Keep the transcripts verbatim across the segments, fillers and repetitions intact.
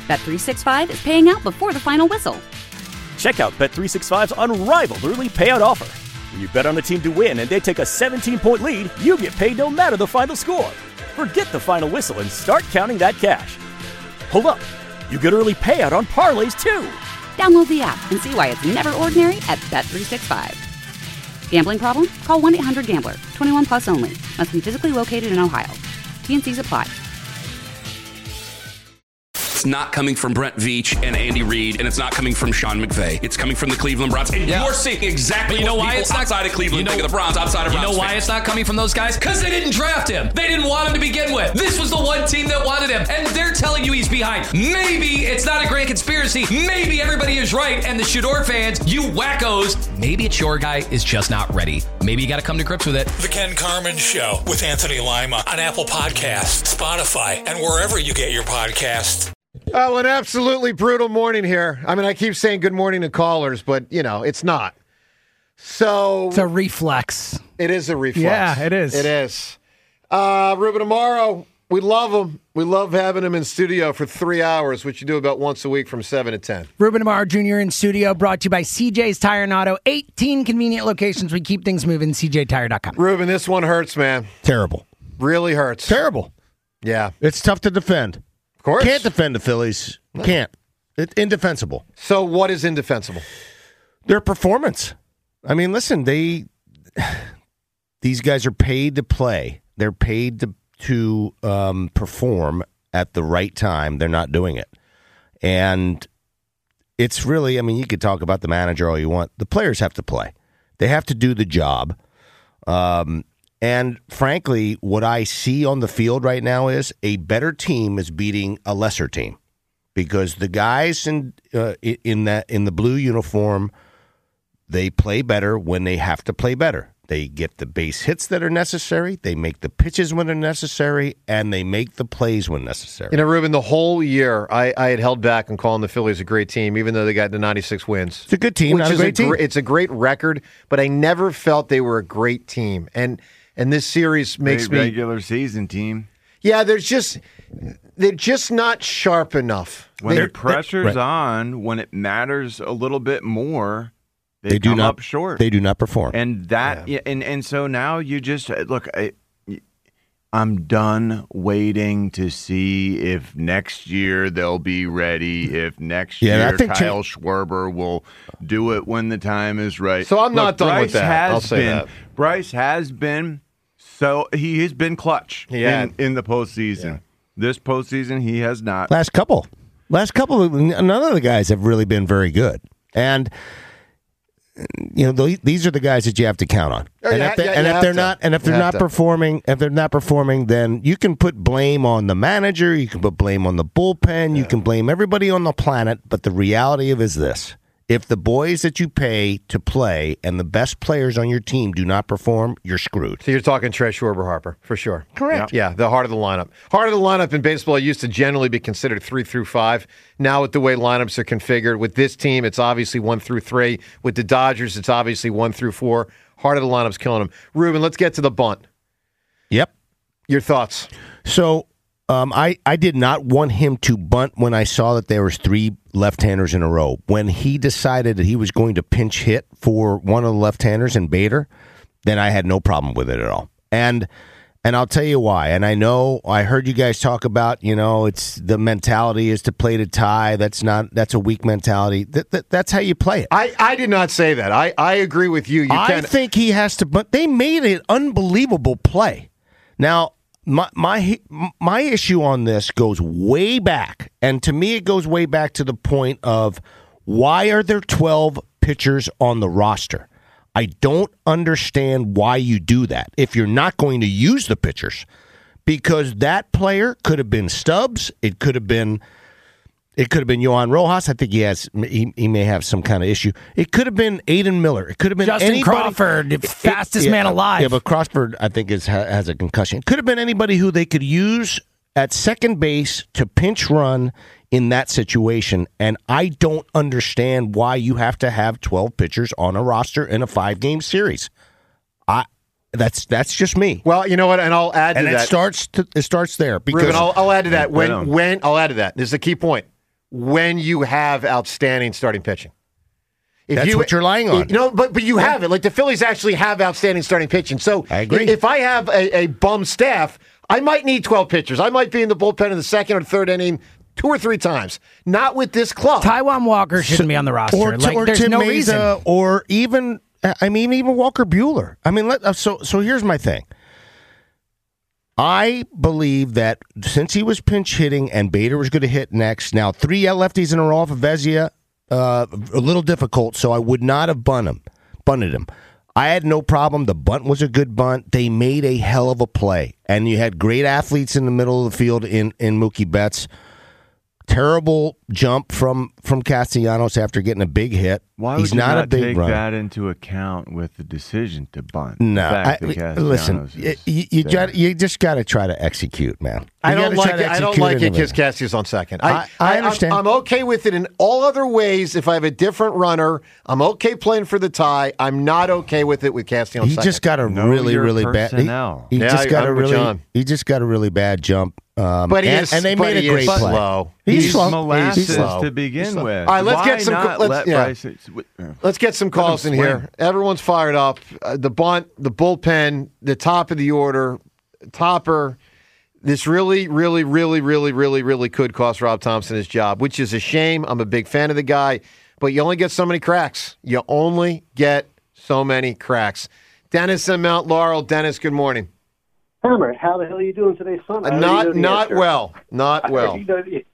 Bet three sixty-five is paying out before the final whistle. Check out Bet three sixty-five's unrivaled early payout offer. When you bet on a team to win and they take a seventeen-point lead, you get paid no matter the final score. Forget the final whistle and start counting that cash. Hold up. You get early payout on parlays, too. Download the app and see why it's never ordinary at Bet three sixty-five. Gambling problem? Call one eight hundred gambler. twenty-one plus only. Must be physically located in Ohio. T and C's apply. It's not coming from Brent Veach and Andy Reid, and it's not coming from Sean McVay. It's coming from the Cleveland Browns. And yeah. you're seeing exactly you know what why people it's not, outside of Cleveland you know, think of the Browns, outside of You Browns know why fans. it's not coming from those guys? Because they didn't draft him. They didn't want him to begin with. This was the one team that wanted him, and they're telling you he's behind. Maybe it's not a great conspiracy. Maybe everybody is right, and the Shador fans, you wackos, maybe it's your guy is just not ready. Maybe you got to come to grips with it. The Ken Carman Show with Anthony Lima on Apple Podcasts, Spotify, and wherever you get your podcasts. Oh, an absolutely brutal morning here. I mean, I keep saying good morning to callers, but, you know, it's not. So it's a reflex. It is a reflex. Yeah, it is. It is. Uh, Ruben Amaro, we love him. We love having him in studio for three hours, which you do about once a week from seven to ten. Ruben Amaro Junior in studio, brought to you by C J's Tire and Auto. eighteen convenient locations. We keep things moving. C J tire dot com. Ruben, this one hurts, man. Terrible. Really hurts. Terrible. Yeah. It's tough to defend. Of course. Can't defend the Phillies. No. Can't. It's indefensible. So what is indefensible? Their performance. I mean, listen, they these guys are paid to play. They're paid to to um, perform at the right time. They're not doing it. And it's really, I mean, you could talk about the manager all you want. The players have to play. They have to do the job. Um And frankly, what I see on the field right now is a better team is beating a lesser team, because the guys in uh, in that in the blue uniform, they play better when they have to play better. They get the base hits that are necessary, they make the pitches when they're necessary, and they make the plays when necessary. You know, Ruben, the whole year I, I had held back on calling the Phillies a great team, even though they got the ninety-six wins. It's a good team, not a great team. Gr- it's a great record, but I never felt they were a great team. And And this series makes Great me regular season team. Yeah, they're just they're just not sharp enough. When they're, the pressure's right. on, when it matters a little bit more, they, they do come not up short. They do not perform. And that, yeah. and and so now you just look. I, I'm done waiting to see if next year they'll be ready. If next yeah, year I think Kyle cha- Schwarber will do it when the time is right. So I'm look, not done Bryce with that. Has I'll say been, that. Bryce has been. So he has been clutch yeah. in, in the postseason. Yeah. This postseason, he has not. Last couple. Last couple, of, none of the guys have really been very good. And, you know, these are the guys that you have to count on. Oh, and yeah, if, they, yeah, and if they're to. not, and if You they're have not to. performing, if they're not performing, then you can put blame on the manager. You can put blame on the bullpen. Yeah. You can blame everybody on the planet. But the reality of it is this. If the boys that you pay to play and the best players on your team do not perform, you're screwed. So you're talking Trey Schwarber Harper, for sure. Correct. Yeah, the heart of the lineup. Heart of the lineup in baseball used to generally be considered three through five. Now with the way lineups are configured, with this team, it's obviously one through three. With the Dodgers, it's obviously one through four. Heart of the lineup's killing them. Ruben, let's get to the bunt. Yep. Your thoughts? So um, I, I did not want him to bunt when I saw that there was three left-handers in a row. When he decided that he was going to pinch hit for one of the left-handers in Bader, then I had no problem with it at all. And and I'll tell you why. And I know I heard you guys talk about, you know, it's the mentality is to play to tie. That's not that's a weak mentality. That, that that's how you play it. I, I did not say that. I, I agree with you. You I can think he has to, but they made an unbelievable play. Now, My my my issue on this goes way back, and to me it goes way back to the point of why are there twelve pitchers on the roster? I don't understand why you do that if you're not going to use the pitchers, because that player could have been Stubbs, it could have been it could have been Yohan Rojas. I think he has he, he may have some kind of issue. It could have been Aiden Miller. It could have been Justin anybody. Crawford, the fastest it, man yeah, alive. Yeah, but Crawford, I think, is has a concussion. It could have been anybody who they could use at second base to pinch run in that situation. And I don't understand why you have to have twelve pitchers on a roster in a five-game series. I that's that's just me. Well, you know what, and I'll add to and that. And it starts to, it starts there because Ruben, I'll, I'll add to that. When Venom. when I'll add to that. This is a key point. when you have outstanding starting pitching. If That's you, what you're lying on. You know, but but you have it. Like the Phillies actually have outstanding starting pitching. So I agree. if I have a, a bum staff, I might need twelve pitchers. I might be in the bullpen in the second or third inning two or three times. Not with this club. Taijuan Walker shouldn't be on the roster. Or, like, or there's Tim no Mesa, reason. or even I mean even Walker Buehler. I mean, let, so so here's my thing. I believe that since he was pinch hitting and Bader was going to hit next, now three lefties in a row for Vezina, uh, a little difficult, so I would not have bunt him, bunted him. I had no problem. The bunt was a good bunt. They made a hell of a play, and you had great athletes in the middle of the field in, in Mookie Betts. Terrible jump from, from Castellanos after getting a big hit. Why He's would you not, not a big take runner. that into account with the decision to bunt? No, The fact I, that Castellanos listen. is You, you, there. got, you just got to try to execute, man. You I don't gotta like try to it. I don't execute like it in the because middle. Cassie's on second. I- I understand. I'm, I'm okay with it in all other ways. If I have a different runner, I'm okay playing for the tie. I'm not okay with it with Cassie on He second. just got a Know really, your really bad. He, personnel. he Yeah, just I- got I'm a with really. John. He just got a really bad jump. Um, But he and, is- and they but made a he great is play. slow. He's, He's slow. molasses He's slow. to begin slow. with. All right, let's Why get some- Not let's- let yeah. Bryce, Let's get some calls in swing. here. Everyone's fired up. Uh, the bunt, the bullpen, the top of the order, topper. This really, really, really, really, really, really could cost Rob Thompson his job, which is a shame. I'm a big fan of the guy, but you only get so many cracks. You only get so many cracks. Dennis in Mount Laurel. Dennis, good morning. Hammer, how the hell are you doing today, son? Uh, I already know not the not answer. well. Not I well. already know the-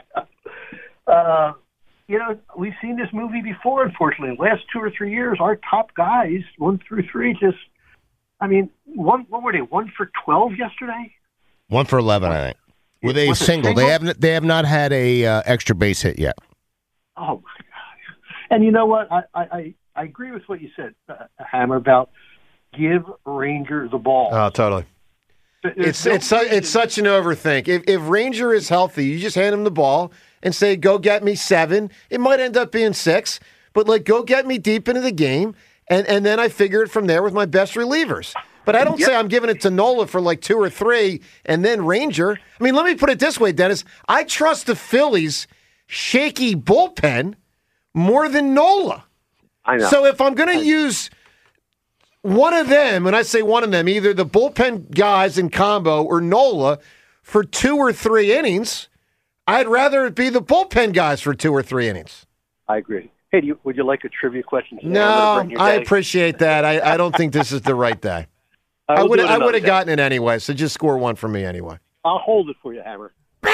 uh, you know, we've seen this movie before, unfortunately. Last two or three years, our top guys, one through three, just, I mean, one, what were they, one for twelve yesterday? One for eleven, I think. With a Was it single. They single? haven't. They have not had a uh, extra base hit yet. Oh, my God. And you know what? I, I, I, I agree with what you said, uh, Hammer, about give Ranger the ball. Oh, totally. There's It's no it's su- reason- it's such an overthink. If if Ranger is healthy, you just hand him the ball and say, "Go get me seven." It might end up being six, but like, go get me deep into the game, and and then I figure it from there with my best relievers. But I don't say I'm giving it to Nola for like two or three, and then Ranger. I mean, let me put it this way, Dennis. I trust the Phillies' shaky bullpen more than Nola. I know. So if I'm going to use one of them, and I say one of them, either the bullpen guys in combo or Nola for two or three innings, I'd rather it be the bullpen guys for two or three innings. I agree. Hey, do you, would you like a trivia question today? I'm No, gonna bring your I day. appreciate that. I, I don't think this is the right day. I I will would do it I another would have day. gotten it anyway, so just score one for me anyway. I'll hold it for you, Hammer.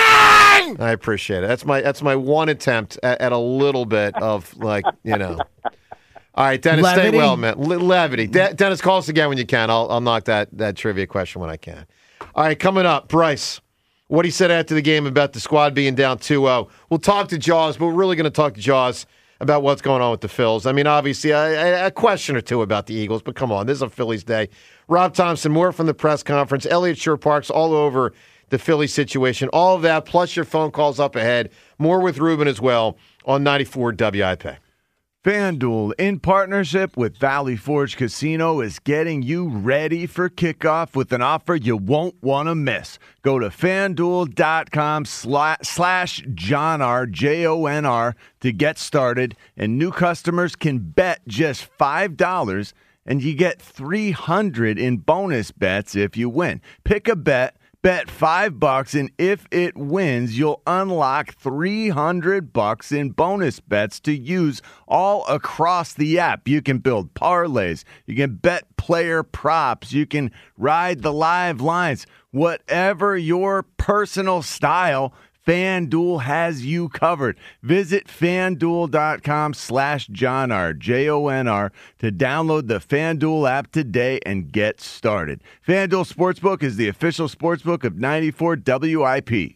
I appreciate it. That's my that's my one attempt at, at a little bit of like, you know. All right, Dennis, Levity. stay well, man. Le- levity. De- Dennis, call us again when you can. I'll I'll knock that that trivia question when I can. All right, coming up, Bryce. What he said after the game about the squad being down two oh. We'll talk to Jaws, but we're really going to talk to Jaws about what's going on with the Phils. I mean, obviously, a, a question or two about the Eagles, but come on, this is a Phillies day. Rob Thompson, more from the press conference. Elliott Shore-Parks all over the Philly situation. All of that, plus your phone calls up ahead. More with Ruben as well on ninety-four W I P. FanDuel, in partnership with Valley Forge Casino, is getting you ready for kickoff with an offer you won't want to miss. Go to FanDuel.com slash, slash John R, J O N R, to get started, and new customers can bet just five dollars, and you get three hundred dollars in bonus bets if you win. Pick a bet. Bet five bucks, and if it wins, you'll unlock three hundred bucks in bonus bets to use all across the app. You can build parlays, you can bet player props, you can ride the live lines. Whatever your personal style, FanDuel has you covered. Visit FanDuel.com slash John R, J O N R, to download the FanDuel app today and get started. FanDuel Sportsbook is the official sportsbook of ninety-four W I P.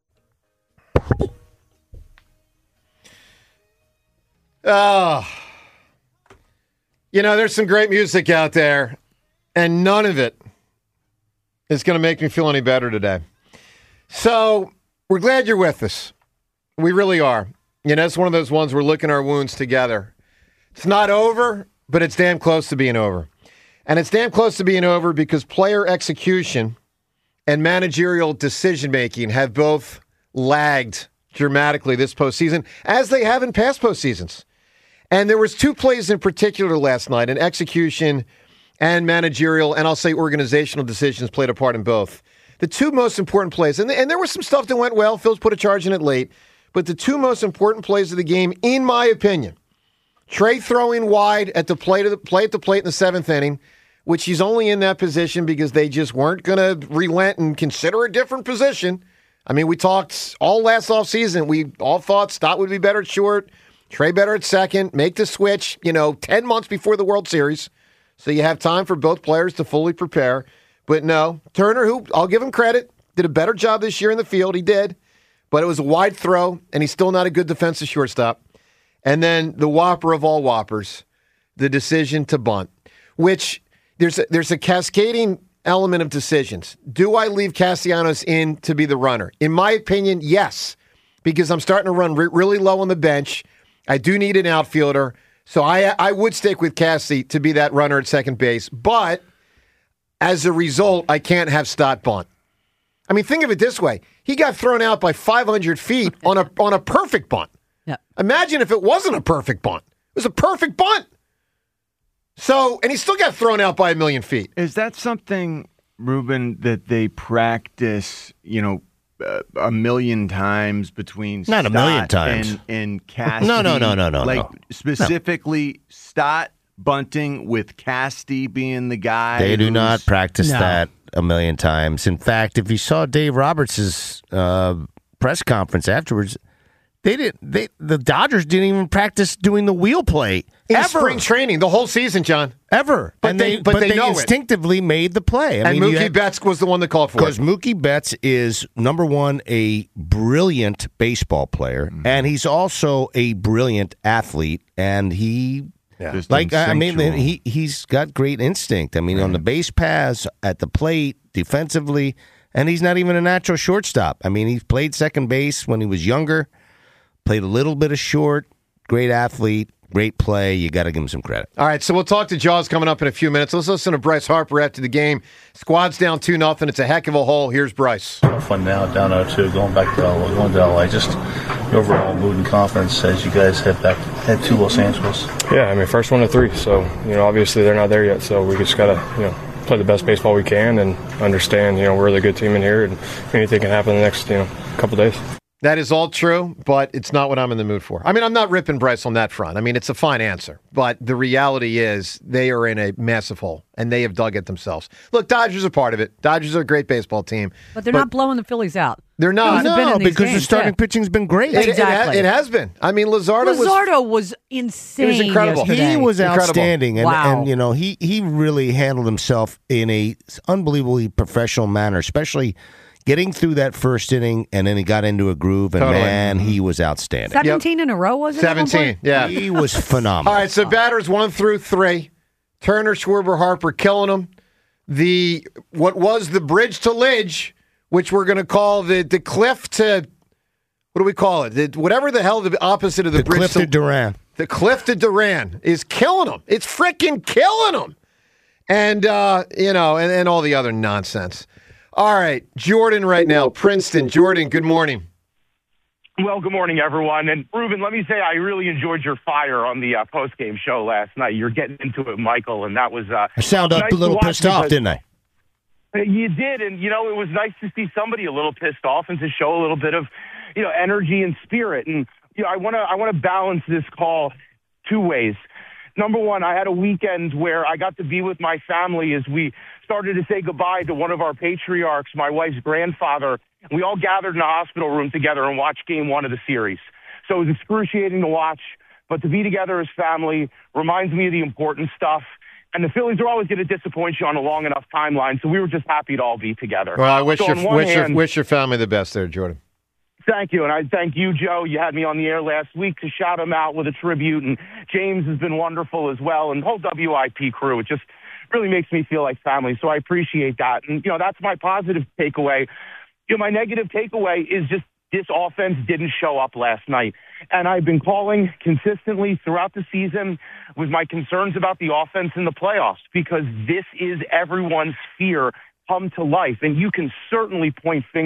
Oh, you know, there's some great music out there, and none of it is going to make me feel any better today. So we're glad you're with us. We really are. You know, it's one of those ones we're licking our wounds together. It's not over, but it's damn close to being over. And it's damn close to being over because player execution and managerial decision-making have both lagged dramatically this postseason, as they have in past postseasons. And there was two plays in particular last night, and execution and managerial, and I'll say organizational decisions played a part in both. The two most important plays, and, and there was some stuff that went well. Phil's put a charge in it late. But the two most important plays of the game, in my opinion, Trey throwing wide at the plate, of the, play at the plate in the seventh inning, which he's only in that position because they just weren't going to relent and consider a different position. I mean, we talked all last offseason. We all thought Stott would be better at short, Trey better at second, make the switch, you know, ten months before the World Series. So you have time for both players to fully prepare. But no, Turner, who I'll give him credit, did a better job this year in the field. He did. But it was a wide throw, and he's still not a good defensive shortstop. And then the whopper of all whoppers, the decision to bunt, which there's a, there's a cascading element of decisions. Do I leave Castellanos in to be the runner? In my opinion, yes, because I'm starting to run re- really low on the bench. I do need an outfielder, so I I would stick with Cassie to be that runner at second base. But as a result, I can't have Stott bunt. I mean, think of it this way. He got thrown out by five hundred feet on a on a perfect bunt. Yeah. Imagine if it wasn't a perfect bunt. It was a perfect bunt. So, and he still got thrown out by a million feet. Is that something, Ruben, that they practice, you know, uh, a million times between Not Stott a million times. and, and Cassidy? No, no, no, no, no, Like, no. specifically, Stott bunting with Casty being the guy. They do who's- not practice No. that a million times. In fact, if you saw Dave Roberts' uh, press conference afterwards, they didn't. They the Dodgers didn't even practice doing the wheel play In ever, spring training, the whole season, John. ever. But and they- they, but they know it. instinctively made the play. I And mean, you Mookie had- Betts was the one that called for Because it. Mookie Betts is, number one, a brilliant baseball player, Mm-hmm. and he's also a brilliant athlete, and he, Just like, I mean, instinctual. he, he's got great instinct. I mean, on the base paths, at the plate, defensively, and he's not even a natural shortstop. I mean, he played second base when he was younger, played a little bit of short, great athlete, great play. You got to give him some credit. All right, so we'll talk to Jaws coming up in a few minutes. Let's listen to Bryce Harper after the game. Squad's down two nothing. It's a heck of a hole. Here's Bryce. Fun now, down oh two, going back to L A, going to L A. Just your overall mood and confidence as you guys head back, head to Los Angeles. Yeah, I mean, first one to three. So, you know, obviously they're not there yet. So we just got to, you know, play the best baseball we can and understand, you know, we're the good team in here and anything can happen in the next, you know, couple days. That is all true, but it's not what I'm in the mood for. I mean, I'm not ripping Bryce on that front. I mean, it's a fine answer. But the reality is they are in a massive hole, and they have dug it themselves. Look, Dodgers are part of it. Dodgers are a great baseball team. But they're not blowing the Phillies out. They're not. Phillies have been No, in these because the games, starting yeah. pitching's been great. It, it, Exactly. ha- it has been. I mean, Luzardo, was... Luzardo was insane. It was incredible. yesterday. He was Incredible. outstanding, and, Wow. and you know he he really handled himself in a unbelievably professional manner, especially getting through that first inning, and then he got into a groove, and Totally. man, he was outstanding. seventeen in a row, was it? at one seventeen, point? yeah. He was phenomenal. All right, so batters one through three. Turner, Schwarber, Harper killing them. The what was the bridge to Lidge, which we're going to call the the cliff to what do we call it? The, whatever the hell the opposite of the, the bridge Cliff to to Duran. the cliff to Duran is killing them. It's freaking killing them, and uh, you know, and, and all the other nonsense. All right, Jordan, right now, Princeton. Jordan, good morning. Well, good morning, everyone. And Ruben, let me say I really enjoyed your fire on the uh, post-game show last night. You're getting into it, Michael, and that was uh, I sound nice a to little watch pissed off, because- didn't I? You did, and you know it was nice to see somebody a little pissed off and to show a little bit of, you know, energy and spirit. And you know, I want to I want to balance this call two ways. Number one, I had a weekend where I got to be with my family as we started to say goodbye to one of our patriarchs, my wife's grandfather. We all gathered in a hospital room together and watched game one of the series. So it was excruciating to watch, but to be together as family reminds me of the important stuff. And the Phillies are always going to disappoint you on a long enough timeline, so we were just happy to all be together. Well, I wish So your on one wish, hand- your wish your family the best there, Jordan. Thank you, and I thank you, Joe. You had me on the air last week to shout him out with a tribute, and James has been wonderful as well, and the whole W I P crew. It just really makes me feel like family, so I appreciate that. And, you know, that's my positive takeaway. You know, my negative takeaway is just this offense didn't show up last night. And I've been calling consistently throughout the season with my concerns about the offense in the playoffs because this is everyone's fear come to life. And you can certainly point fingers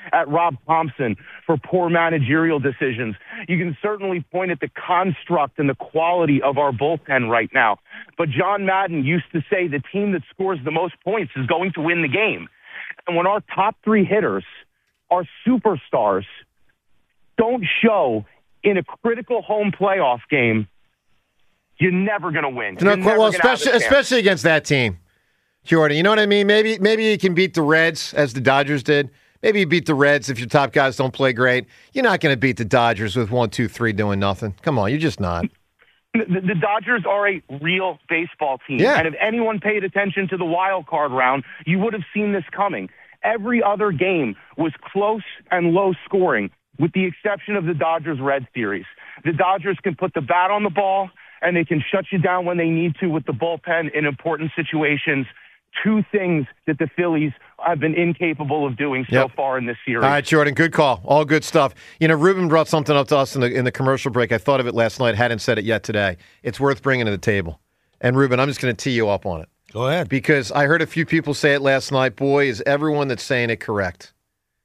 at Rob Thompson for poor managerial decisions. You can certainly point at the construct and the quality of our bullpen right now. But John Madden used to say the team that scores the most points is going to win the game. And when our top three hitters, our superstars, don't show in a critical home playoff game, you're never going to win. No, You're well, never gonna have a especially chance. especially against that team, Jordan. You know what I mean? Maybe maybe you can beat the Reds as the Dodgers did. Maybe you beat the Reds if your top guys don't play great. You're not going to beat the Dodgers with one, two, three doing nothing. Come on, you're just not. The, the Dodgers are a real baseball team. Yeah. And if anyone paid attention to the wild card round, you would have seen this coming. Every other game was close and low scoring, with the exception of the Dodgers-Red series. The Dodgers can put the bat on the ball, and they can shut you down when they need to with the bullpen in important situations. Two things that the Phillies have been incapable of doing so Yep. far in this series. All right, Jordan, good call. All good stuff. You know, Ruben brought something up to us in the in the commercial break. I thought of it last night, hadn't said it yet today. It's worth bringing to the table. And, Ruben, I'm just going to tee you up on it. Go ahead. Because I heard a few people say it last night. Boy, is everyone that's saying it correct.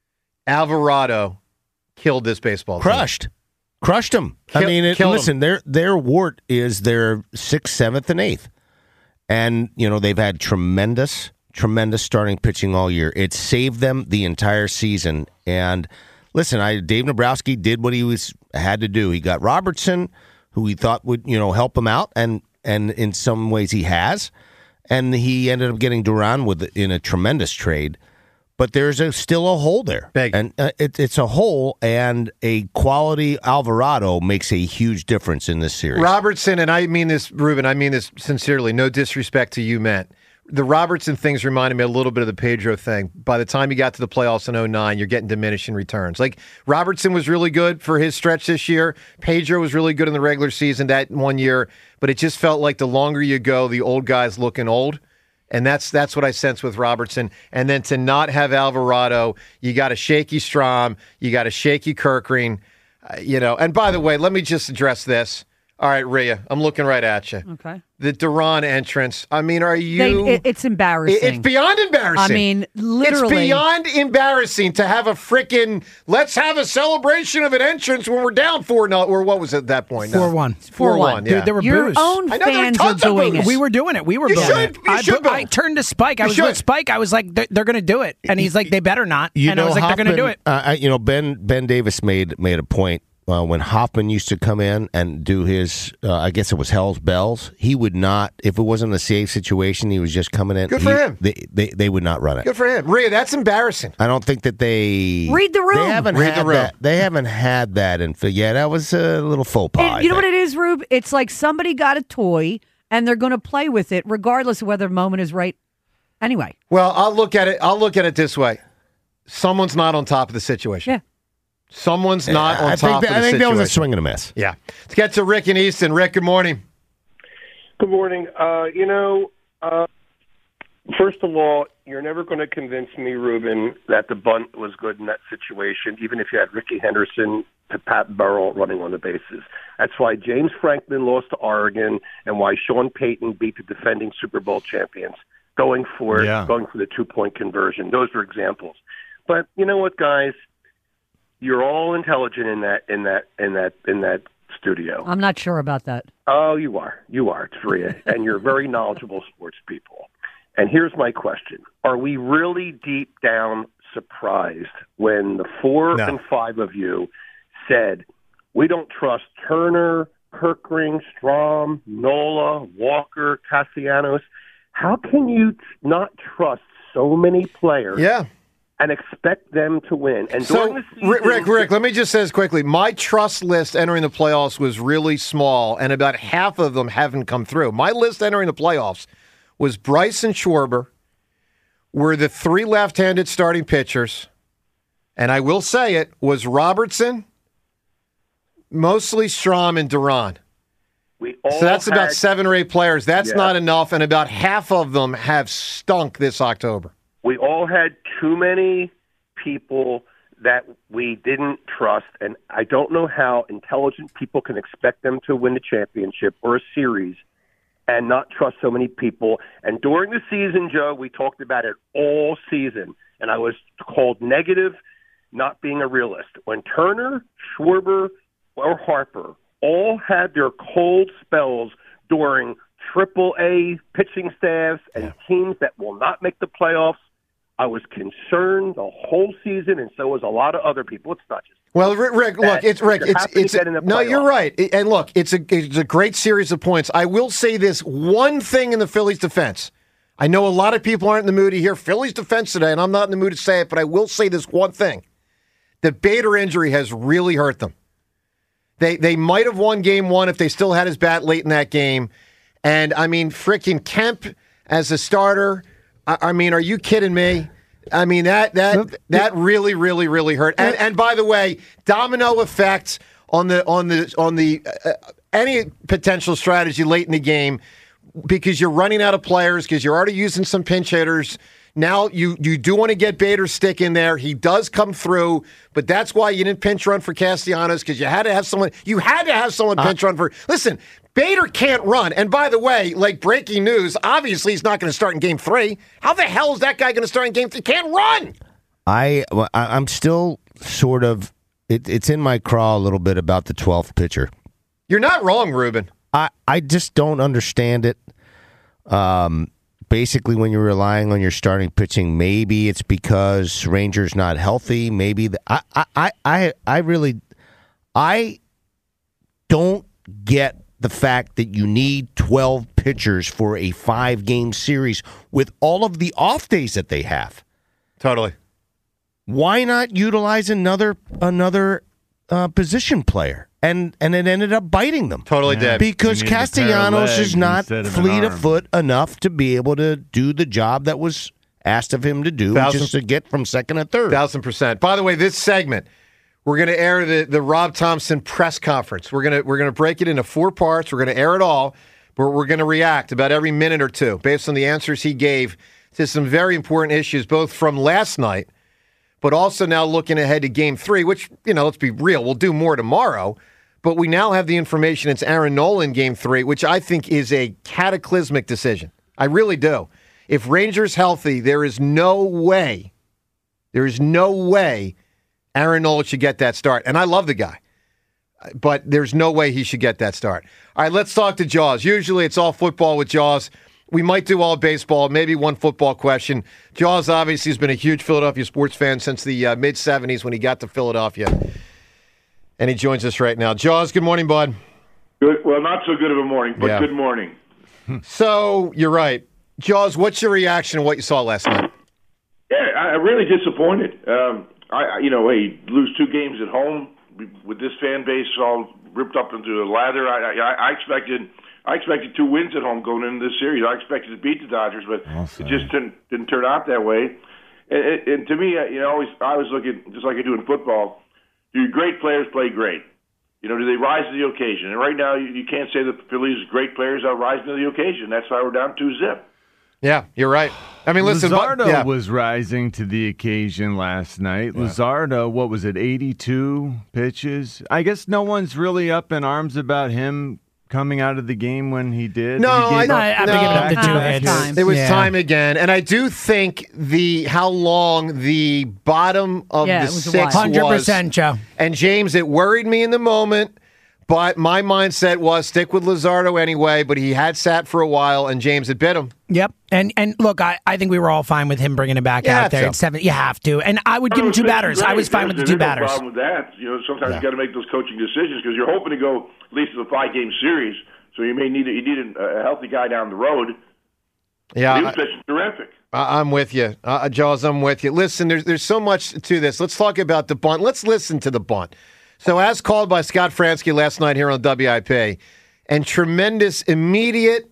Alvarado killed this baseball team. Crushed. Crushed them. I Kill- mean, it, killed listen, their their wart is their sixth, seventh, and eighth. And, you know, they've had tremendous, tremendous starting pitching all year. It saved them the entire season. And, listen, I Dave Nabrowski did what he was had to do. He got Robertson, who he thought would, you know, help him out, and, and in some ways he has. And he ended up getting Duran with in a tremendous trade. But there's a, still a hole there. Big. And uh, it, it's a hole, and a quality Alvarado makes a huge difference in this series. Robertson, and I mean this, Ruben, I mean this sincerely, no disrespect to you, Matt. The Robertson things reminded me a little bit of the Pedro thing. By the time you got to the playoffs in oh nine, you're getting diminishing returns. Like, Robertson was really good for his stretch this year. Pedro was really good in the regular season that one year. But it just felt like the longer you go, the old guy's looking old. And that's that's what I sense with Robertson. And then to not have Alvarado, you got a shaky Strom, you got a shaky Kirkring, uh, you know. And by the way, let me just address this. All right, Rhea, I'm looking right at you. Okay. The Duran entrance. I mean, are you? They, it, it's embarrassing. It- It's beyond embarrassing. I mean, literally. It's beyond embarrassing to have a freaking, let's have a celebration of an entrance when we're down four no, or what was it at that point? four one. four one, yeah. Dude, there were Your boos. own I know, there were fans are tons of doing boos. it. We were doing it. We were You booing should- it. you I, should but I boo. turned to Spike. I You was should. with Spike. I was like, they're, they're going to do it. And he's like, they better not. You and know, I was like, they're going to do it. Uh, I, you know, Ben Ben Davis made made a point uh, when Hoffman used to come in and do his. Uh, I guess it was Hell's Bells. He would not, if it wasn't a safe situation, he was just coming in. Good for he- him. They, they they would not run it. Good for him. Rhea, that's embarrassing. I don't think that they Read the room. They haven't Read had the room. that. They haven't had that in. Yeah, that was a little faux pas. And I you know what think. it is, Rube? It's like somebody got a toy and they're going to play with it regardless of whether the moment is right. Anyway. Well, I'll look at it. I'll look at it this way. Someone's not on top of the situation. Yeah. Someone's not on I top think, of that, the I think that situation. was a swing and a miss. Yeah. Let's get to Rick in Easton. Rick, good morning. Good morning. Uh, you know, uh, first of all, you're never going to convince me, Ruben, that the bunt was good in that situation, even if you had Ricky Henderson to Pat Burrell running on the bases. That's why James Franklin lost to Oregon and why Sean Payton beat the defending Super Bowl champions, going for it, Yeah. going for the two-point conversion. Those are examples. But you know what, guys? You're all intelligent in that in that in that in that studio. I'm not sure about that. Oh, you are. You are, Taria. And you're very knowledgeable sports people. And here's my question. Are we really deep down surprised when the four No. and five of you said, we don't trust Turner, Kirkring, Strom, Nola, Walker, Castellanos? How can you t- not trust so many players Yeah. and expect them to win? And during So, the season, Rick, Rick, Rick, let me just say this quickly. My trust list entering the playoffs was really small, and about half of them haven't come through. My list entering the playoffs was Bryce and Schwarber were the three left-handed starting pitchers, and I will say it, was Robertson, mostly Strom, and Duran. we all So that's about had- seven or eight players. That's Yeah. not enough, and about half of them have stunk this October. we all had too many people that we didn't trust, and I don't know how intelligent people can expect them to win a championship or a series and not trust so many people. And during the season, Joe, we talked about it all season, and I was called negative, not being a realist. When Turner, Schwarber, or Harper all had their cold spells during triple A pitching staffs and yeah. teams that will not make the playoffs, I was concerned the whole season, and so was a lot of other people. It's not just well, Rick. Look, it's Rick. It's it's no. You're right, and look, it's a it's a great series of points. I will say this one thing in the Phillies' defense. I know a lot of people aren't in the mood to hear Phillies' defense today, and I'm not in the mood to say it, but I will say this one thing: the Bader injury has really hurt them. They they might have won Game One if they still had his bat late in that game, and I mean, frickin' Kemp as a starter. I, I mean, are you kidding me? I mean, that that that really, really, really hurt. And and by the way, domino effect on the on the on the uh, any potential strategy late in the game because you're running out of players because you're already using some pinch hitters. Now you you do want to get Bader's stick in there. He does come through, but that's why you didn't pinch run for Castellanos because you had to have someone. You had to have someone pinch run for. Listen, Bader can't run. And by the way, like breaking news, obviously he's not going to start in Game Three. How the hell is that guy going to start in Game Three? Can't run. I I'm still sort of. It, it's in my craw a little bit about the twelfth pitcher. You're not wrong, Ruben. I I just don't understand it. Um. Basically, when you're relying on your starting pitching, maybe it's because Ranger's not healthy. Maybe the, I, I, I, I really, I don't get the fact that you need twelve pitchers for a five-game series with all of the off days that they have. Totally. Why not utilize another another uh, position player? And and it ended up biting them. Totally did. Because Castellanos is not fleet of foot enough to be able to do the job that was asked of him to do, Thousand, which is to get from second to third. Thousand percent. By the way, this segment, we're going to air the, the Rob Thompson press conference. We're going to we're going to break it into four parts. We're going to air it all, but we're going to react about every minute or two based on the answers he gave to some very important issues, both from last night, but also now looking ahead to Game Three, which, you know, let's be real, we'll do more tomorrow. But we now have the information it's Aaron Nola in Game Three, which I think is a cataclysmic decision. I really do. If Ranger's healthy, there is no way, there is no way Aaron Nola should get that start. And I love the guy, but there's no way he should get that start. All right, let's talk to Jaws. Usually it's all football with Jaws. We might do all baseball, maybe one football question. Jaws obviously has been a huge Philadelphia sports fan since the uh, mid-seventies when he got to Philadelphia. And he joins us right now. Jaws, good morning, bud. Good. Well, not so good of a morning, but yeah. Good morning. So, you're right. Jaws, what's your reaction to what you saw last night? Yeah, I'm really disappointed. Um, I, you know, hey, lose two games at home with this fan base all ripped up into a lather. I, I, I expected, I expected two wins at home going into this series. I expected to beat the Dodgers, but awesome. It just didn't didn't turn out that way. And, and, and to me, you know, always I was looking just like I do in football. Do great players play great? You know, do they rise to the occasion? And right now, you, you can't say that the Phillies' great players are rising to the occasion. That's why we're down two zip. Yeah, you're right. I mean, listen, Luzardo but, yeah. was rising to the occasion last night. Yeah. Luzardo, what was it, eighty-two pitches? I guess no one's really up in arms about him coming out of the game when he did. No, he I, no, I have no, to give it up to two hits. It was yeah. time again, and I do think the how long the bottom of yeah, the six one hundred percent, Joe. And James, it worried me in the moment, but my mindset was stick with Luzardo anyway. But he had sat for a while, and James had bit him. Yep, and and look, I, I think we were all fine with him bringing it back yeah, out there so. at seven. You have to, and I would give him two batters. Great. I was fine with the There's two no batters. Problem with that, you know, sometimes yeah. you got to make those coaching decisions because you're hoping to go at least to the five-game series. So you may need a, you need a healthy guy down the road. Yeah, he was pitching terrific. I, I'm with you, uh, Jaws. I'm with you. Listen, there's there's so much to this. Let's talk about the bunt. Let's listen to the bunt. So, as called by Scott Fransky last night here on W I P, and tremendous immediate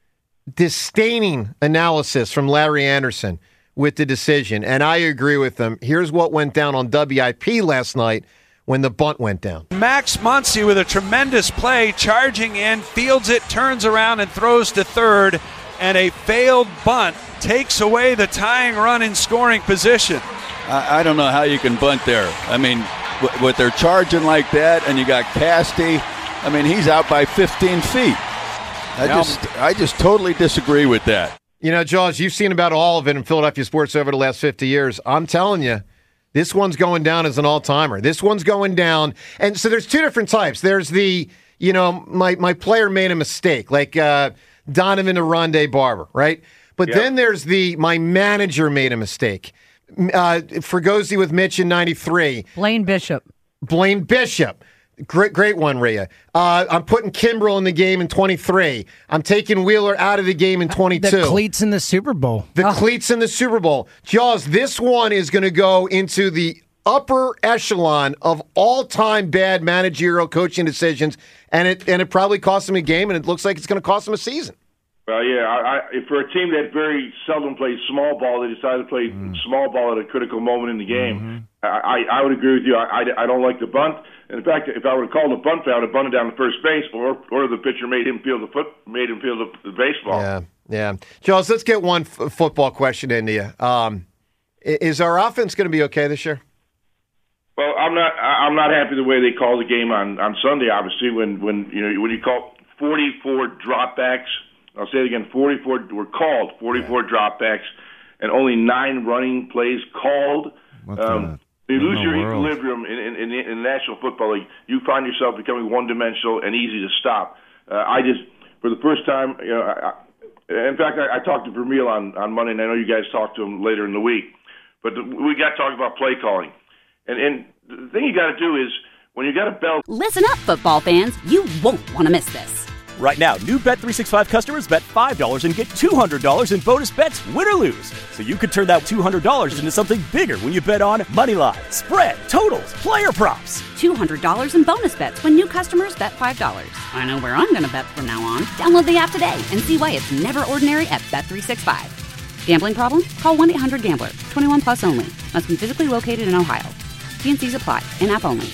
disdaining analysis from Larry Anderson with the decision, and I agree with them. Here's what went down on W I P last night when the bunt went down. Max Muncy with a tremendous play, charging in, fields it, turns around and throws to third, and a failed bunt takes away the tying run in scoring position. I, I don't know how you can bunt there. I mean, w- with their charging like that, and you got Casty, I mean, he's out by fifteen feet. I Yeah. just, I just totally disagree with that. You know, Jaws, you've seen about all of it in Philadelphia sports over the last fifty years. I'm telling you, This one's going down as an all-timer. This one's going down. And so there's two different types. There's the, you know, my, my player made a mistake, like uh, Donovan to Rondé Barber, right? But Yep. then there's the my manager made a mistake. Uh, Fregosi with Mitch in ninety-three. Blaine Bishop. Blaine Bishop. Great, great one, Rhea. Uh, I'm putting Kimbrel in the game in twenty-three. I'm taking Wheeler out of the game in twenty-two. The cleats in the Super Bowl. The cleats in the Super Bowl. Jaws, this one is going to go into the upper echelon of all-time bad managerial coaching decisions, and it and it probably cost him a game, and it looks like it's going to cost him a season. Well, yeah, I, I, for a team that very seldom plays small ball, they decided to play Mm. small ball at a critical moment in the game. Mm-hmm. I, I would agree with you. I, I, I don't like the bunt. In fact, if I would have called a bunt, I would have bunted down to first base, or or the pitcher made him feel the foot, made him feel the, the baseball. Yeah, yeah. Jaws, let's get one f- football question into you. Um, i- is our offense going to be okay this year? Well, I'm not. I- I'm not happy the way they called the game on, on Sunday. Obviously, when when you know when you call forty-four dropbacks. I'll say it again. forty-four were called. forty-four dropbacks, and only nine running plays called. Um, you lose your equilibrium in, in, in, the, in the National Football League. You find yourself becoming one-dimensional and easy to stop. Uh, I just, for the first time, you know, I, I, in fact, I, I talked to Vermeil on on Monday, and I know you guys talked to him later in the week. But the, we got to talk about play calling, and and the thing you got to do is when you got a bell. Listen up, football fans. You won't want to miss this. Right now, new Bet three sixty-five customers bet five dollars and get two hundred dollars in bonus bets, win or lose. So you could turn that two hundred dollars into something bigger when you bet on money line, spread, totals, player props. two hundred dollars in bonus bets when new customers bet five dollars. I know where I'm going to bet from now on. Download the app today and see why it's never ordinary at Bet three sixty-five. Gambling problem? Call one eight hundred gambler. twenty-one plus only. Must be physically located in Ohio. T and C's apply. In-app only.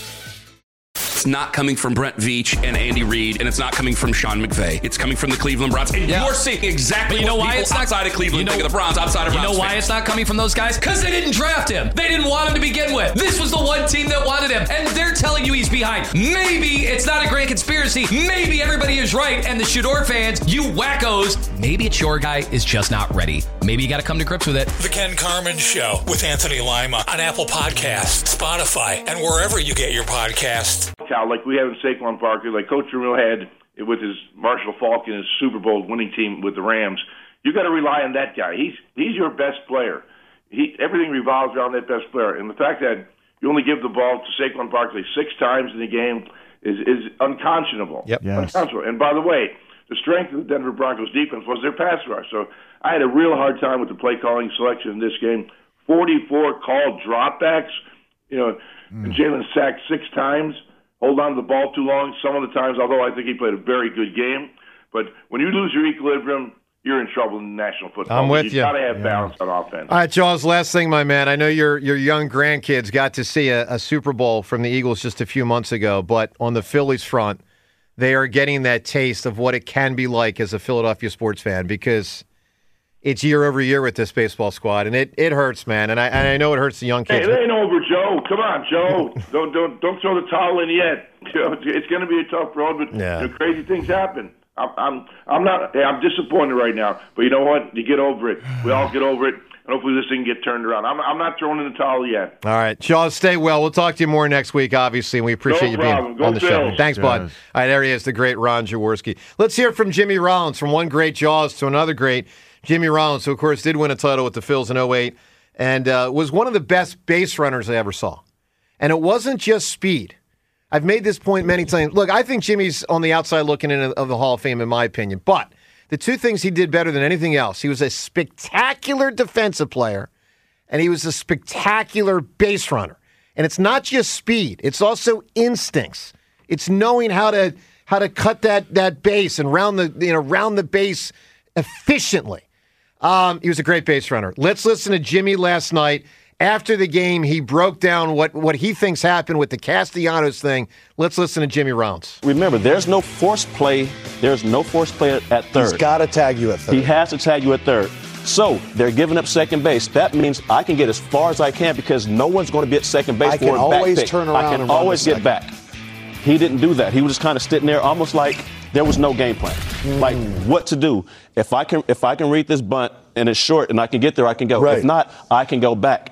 It's not coming from Brent Veach and Andy Reid, and it's not coming from Sean McVay. It's coming from the Cleveland Browns. And Yeah. you're seeing exactly But you know what why people it's not outside of Cleveland you know, think of the Browns, outside of You Browns know why fans. it's not coming from those guys? Because they didn't draft him. They didn't want him to begin with. This was the one team that wanted him, and they're telling you he's behind. Maybe it's not a grand conspiracy. Maybe everybody is right, and the Shador fans, you wackos, maybe it's your guy is just not ready. Maybe you got to come to grips with it. The Ken Carmen Show with Anthony Lima on Apple Podcasts, Spotify, and wherever you get your podcasts. Cal, like we have in Saquon Barkley, like Coach Vermeil had with his Marshall Faulk and his Super Bowl winning team with the Rams. You got to rely on that guy. He's he's your best player. He everything revolves around that best player. And the fact that you only give the ball to Saquon Barkley six times in the game is is unconscionable. Yep. Yes. Unconscionable. And by the way, the strength of the Denver Broncos defense was their pass rush. So I had a real hard time with the play calling selection in this game. forty-four called dropbacks. You know, and Jalen sacked six times. Hold on to the ball too long some of the times, although I think he played a very good game. But when you lose your equilibrium, you're in trouble in national football. I'm with you. You got to have balance on offense. All right, Jaws, last thing, my man. I know your your young grandkids got to see a, a Super Bowl from the Eagles just a few months ago, but on the Phillies front, they are getting that taste of what it can be like as a Philadelphia sports fan because it's year over year with this baseball squad, and it, it hurts, man. And I and I know it hurts the young Hey, kids. it ain't over, Joe. Come on, Joe. don't don't don't throw the towel in yet. You know, it's going to be a tough road, but Yeah. you know, crazy things happen. I'm I'm I'm not. Hey, I'm disappointed right now, but you know what? You get over it. We all get over it, and hopefully this thing get turned around. I'm I'm not throwing in the towel yet. All right, Jaws, stay well. We'll talk to you more next week, obviously, and we appreciate No you problem. being Go on the show. Phils. Thanks, bud. Yes. All right, there he is, the great Ron Jaworski. Let's hear from Jimmy Rollins, from one great Jaws to another great Jimmy Rollins, who, of course, did win a title with the Phils in oh eight and uh, was one of the best base runners I ever saw. And it wasn't just speed. I've made this point many times. Look, I think Jimmy's on the outside looking in of the Hall of Fame, in my opinion. But the two things he did better than anything else, he was a spectacular defensive player, and he was a spectacular base runner. And it's not just speed; it's also instincts. It's knowing how to how to cut that that base and round the you know round the base efficiently. Um, he was a great base runner. Let's listen to Jimmy last night. After the game, he broke down what, what he thinks happened with the Castellanos thing. Let's listen to Jimmy Rollins. Remember, there's no forced play. There's no forced play at third. He's got to tag you at third. He has to tag you at third. So they're giving up second base. That means I can get as far as I can because no one's going to be at second base I for can a always back pick. turn around I can and run always to get back. He didn't do that. He was just kind of sitting there, almost like there was no game plan. Mm. Like what to do. If I can, if I can read this bunt and it's short and I can get there, I can go. Right. If not, I can go back.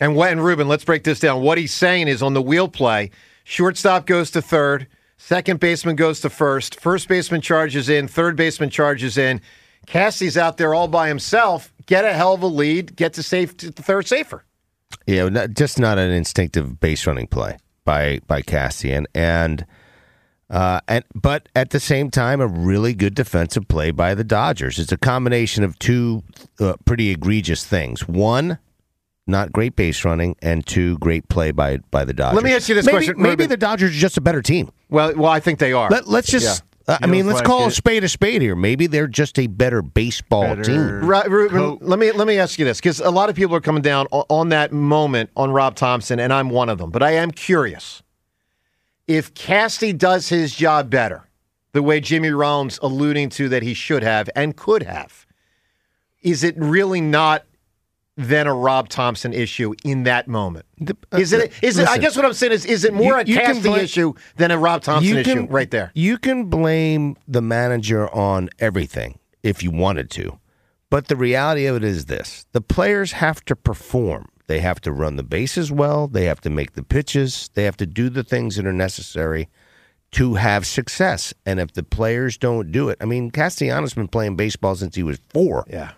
And when Ruben, let's break this down. What he's saying is on the wheel play, shortstop goes to third, second baseman goes to first, first baseman charges in, third baseman charges in. Cassie's out there all by himself. Get a hell of a lead. Get to safe to third safer. Yeah, not, just not an instinctive base running play by by Cassie, and and uh, and but at the same time, a really good defensive play by the Dodgers. It's a combination of two uh, pretty egregious things. One, not great base running, and two, great play by by the Dodgers. Let me ask you this maybe, question. Maybe Ruben. the Dodgers are just a better team. Well, well, I think they are. Let, let's just. Yeah. Uh, I mean, let's like call it. a spade a spade here. Maybe they're just a better baseball better team. Right, Ruben, let me let me ask you this, because a lot of people are coming down on, on that moment on Rob Thompson, and I'm one of them. But I am curious. If Cassie does his job better, the way Jimmy Rollins alluding to that he should have and could have, is it really not then a Rob Thompson issue in that moment? The, uh, is it? Is listen, it? I guess what I'm saying is, is it more you, a you Cassie blame, issue than a Rob Thompson can, issue right there? You can blame the manager on everything if you wanted to, but the reality of it is this: the players have to perform. They have to run the bases well. They have to make the pitches. They have to do the things that are necessary to have success. And if the players don't do it, I mean, Castellanos been playing baseball since he was four. Yeah.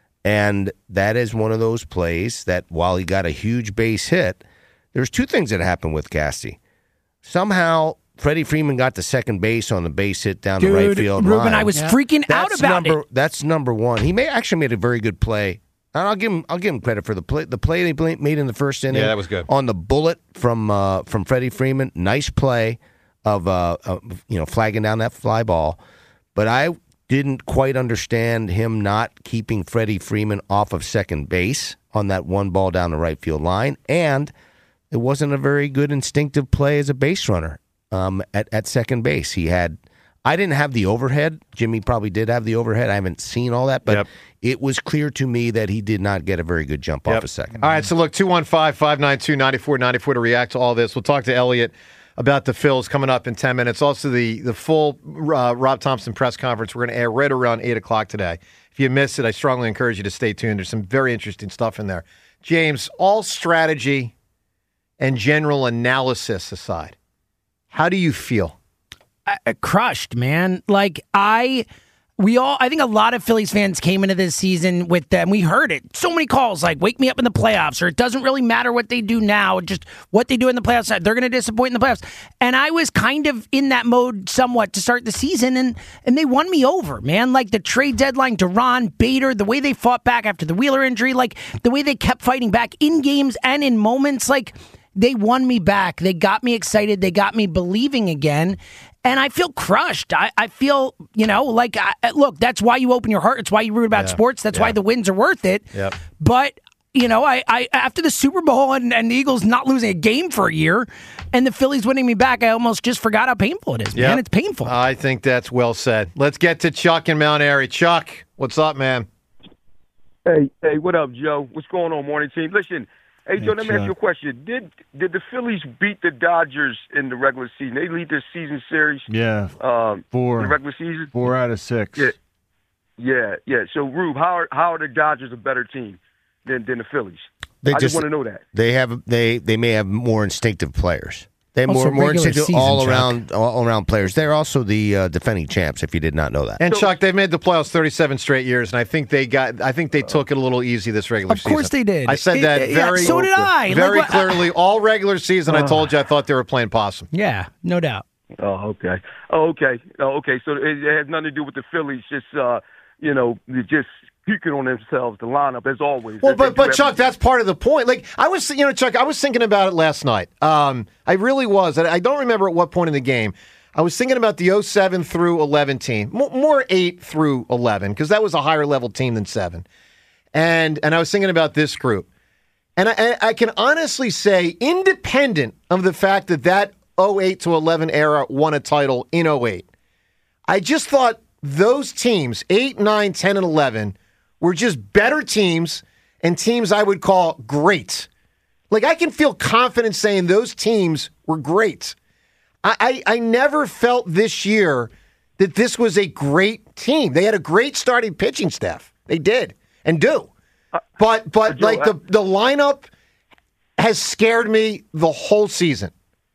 And that is one of those plays that while he got a huge base hit, there's two things that happened with Cassie. Somehow, Freddie Freeman got to second base on the base hit down Dude, the right field Ruben, line. I was yeah. freaking that's out about number, it. That's number one. He may actually made a very good play. And I'll give him. I'll give him credit for the play. The play they made in the first inning. Yeah, that was good. On the bullet from uh, from Freddie Freeman. Nice play of uh, uh, you know flagging down that fly ball. But I didn't quite understand him not keeping Freddie Freeman off of second base on that one ball down the right field line, and it wasn't a very good instinctive play as a base runner um, at at second base. He had. I didn't have the overhead. Jimmy probably did have the overhead. I haven't seen all that, but yep. it was clear to me that he did not get a very good jump yep. off a second. All right, so look, two one five, five nine two, nine four nine four to react to all this. We'll talk to Elliot about the Phils coming up in ten minutes. Also, the, the full uh, Rob Thompson press conference we're going to air right around eight o'clock today. If you missed it, I strongly encourage you to stay tuned. There's some very interesting stuff in there. James, all strategy and general analysis aside, how do you feel? I, crushed, man. Like, I, we all, I think a lot of Phillies fans came into this season with them. We heard it. So many calls like, wake me up in the playoffs, or it doesn't really matter what they do now, just what they do in the playoffs. They're going to disappoint in the playoffs. And I was kind of in that mode somewhat to start the season, and, and they won me over, man. Like the trade deadline, Duran, Bader, the way they fought back after the Wheeler injury, like the way they kept fighting back in games and in moments, like they won me back. They got me excited. They got me believing again. And I feel crushed. I, I feel, you know, like, I, look, that's why you open your heart. It's why you root about yeah. sports. That's yeah. why the wins are worth it. Yep. But, you know, I, I after the Super Bowl and, and the Eagles not losing a game for a year and the Phillies winning me back, I almost just forgot how painful it is, yep. man. It's painful. I think that's well said. Let's get to Chuck in Mount Airy. Chuck, what's up, man? Hey, hey, what up, Joe? What's going on, morning team? Listen, hey, Joe, let me ask you a question. Did did the Phillies beat the Dodgers in the regular season? They lead their season series. Yeah, um, four. In the regular season. Four out of six. Yeah, yeah, yeah. So, Rube, how are, how are the Dodgers a better team than than the Phillies? They I just, just want to know that. They have they they may have more instinctive players. They have Also more more regular instinctive season, all Chuck. around all around players. They're also the uh, defending champs. If you did not know that. And So- Chuck, they've made the playoffs thirty-seven straight years, and I think they got. I think they took it a little easy this regular Of season. course they did. I said It- that it- yeah, very. so did I. Like, Very what- clearly, all regular season. I told you I thought they were playing possum. Yeah, no doubt. Oh, okay. Oh, okay. Oh, okay. So it, it has nothing to do with the Phillies. Just uh, you know, they just puking on themselves. The lineup, as always. Well, They- but they do but Chuck, everything. that's part of the point. Like I was, you know, Chuck, I was thinking about it last night. Um, I really was. I I don't remember at what point in the game. I was thinking about the oh seven through eleven team, more, more eight through eleven, because that was a higher level team than seven. And and I was thinking about this group, and I, I can honestly say, independent of the fact that that oh eight to eleven era won a title in oh eight, I just thought those teams, eight, nine, ten, and eleven, were just better teams and teams I would call great. Like, I can feel confident saying those teams were great. I, I, I never felt this year that this was a great team. They had a great starting pitching staff. They did and do. But, but Joe, like, the, the lineup has scared me the whole season.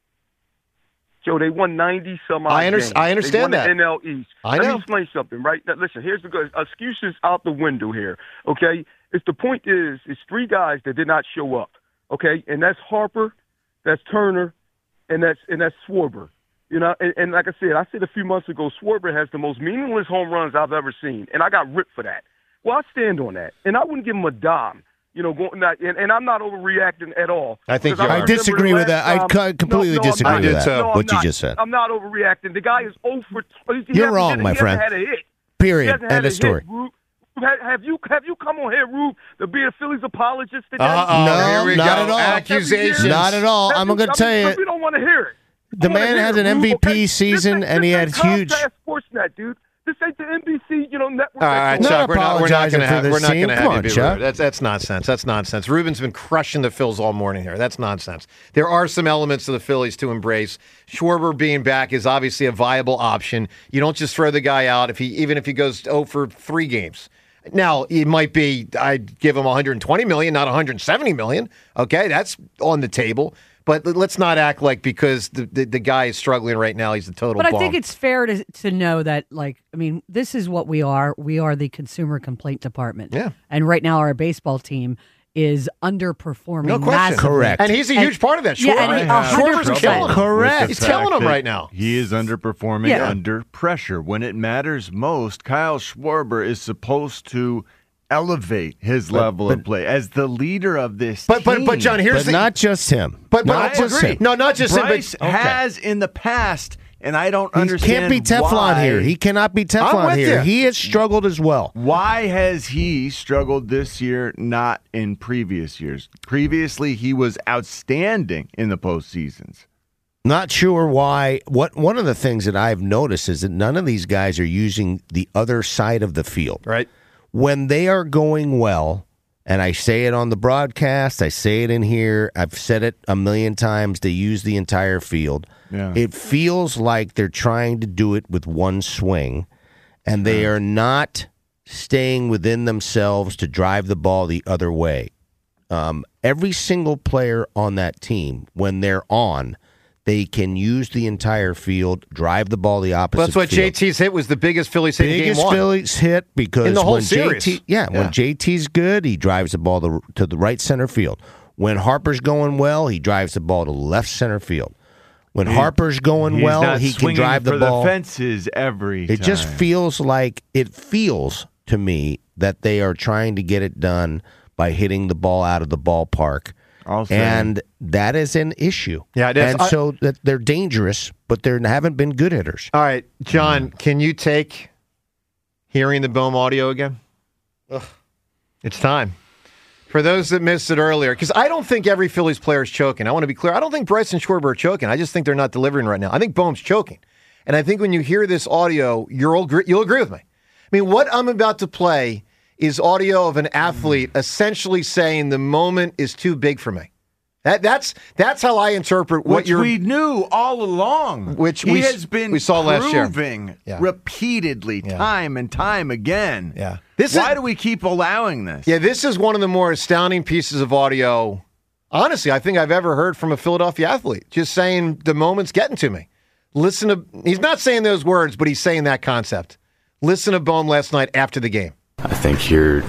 Joe, they won ninety some odd I, under- games. I understand they that. won the N L East. I Let know. me explain something, right? Now, listen, here's the good excuses out the window here. Okay, it's the point is, it's three guys that did not show up. Okay, and that's Harper, that's Turner, and that's and that's Schwarber. You know, and, and like I said, I said a few months ago, Schwarber has the most meaningless home runs I've ever seen, and I got ripped for that. Well, I stand on that, and I wouldn't give him a dime. You know, going that, and, and I'm not overreacting at all. I think Because you're I remember disagree the with that. last I time- co- completely no, no, I'm disagree not. with that, No, I'm what you not. just said. I'm not overreacting. The guy is oh for. He You're hasn't wrong, hit- my he hasn't friend. had a hit. Period. He hasn't had End a of story. Hit, Rube. Have, have you have you come on here, Rube, to be a Phillies apologist today? Uh-oh, No, here we not go. at all. Accusations. Not at all. I'm going to tell you, We don't want to hear it. the I wanna man hear has it, an M V Rube, P okay? season, This and he ain't- had this ain't huge. Comcast Sportsnet, dude. This ain't the N B C, you know, network. All right, Not Chuck, we're not, we're not apologizing going to for have, this we're not scene. going to Come have you on, be Chuck. rude. That's that's nonsense. That's nonsense. Ruben's been crushing the Phils all morning here. That's nonsense. There are some elements of the Phillies to embrace. Schwarber being back is obviously a viable option. You don't just throw the guy out if he even if he goes oh for three games. Now, it might be I'd give him one hundred twenty million dollars, not one hundred seventy million dollars. Okay, that's on the table. But let's not act like because the, the, the guy is struggling right now, he's the total But I bum. think it's fair to to know that, like, I mean, this is what we are. We are the consumer complaint department. Yeah. And right now, our baseball team is underperforming. No question. massively. Correct. And he's a huge part of that. Yeah, Schwarber. and he- I have one hundred Schwarber's percent. killing him. Correct. with He's the killing fact him that right now. He is underperforming Yeah. under pressure. When it matters most, Kyle Schwarber is supposed to elevate his level of play as the leader of this But but team. but John, here's But the not just him. But but Not I just agree. him. No, not just Bryce him. But has in the past, and I don't He understand can't be Teflon why, here. He cannot be I'm Teflon with here. you. He has struggled as well. Why has he struggled this year, not in previous years? Previously, he was outstanding in the postseasons. Not sure why. What one of the things that I've noticed is that none of these guys are using the other side of the field. Right. When they are going well, and I say it on the broadcast, I say it in here, I've said it a million times, they use the entire field. Yeah. It feels like they're trying to do it with one swing, and they are not staying within themselves to drive the ball the other way. Um, every single player on that team, when they're on, they can use the entire field, drive the ball the opposite That's what field. J T's hit was the biggest Phillies hit in game Biggest one. Phillies hit because In the whole when series. J T, yeah, Yeah. when J T's good, he drives the ball to, to the right center field. When Harper's going well, he drives the ball to left center field. When He- Harper's going he's well, not he can swinging drive the for ball. fences every It just time. feels like it feels to me that they are trying to get it done by hitting the ball out of the ballpark. I'll say. And that is an issue. Yeah, it is. And I- so that they're dangerous, but they haven't been good hitters. All right, John, can you take hearing the Bohm audio again? Ugh. It's time. For those that missed it earlier, because I don't think every Phillies player is choking. I want to be clear. I don't think Bryce and Schwarber are choking. I just think they're not delivering right now. I think Bohm's choking. And I think when you hear this audio, you'll agree, you'll agree with me. I mean, what I'm about to play is audio of an athlete essentially saying the moment is too big for me. That, that's that's how I interpret what Which you're. we knew all along. Which he we- has been we saw last year. proving Yeah. repeatedly, Yeah. time and time again. Yeah. This Why is- do we keep allowing this? Yeah, this is one of the more astounding pieces of audio, honestly, I think I've ever heard from a Philadelphia athlete. Just saying the moment's getting to me. Listen to, he's not saying those words, but he's saying that concept. Listen to Bohm last night after the game. I think you're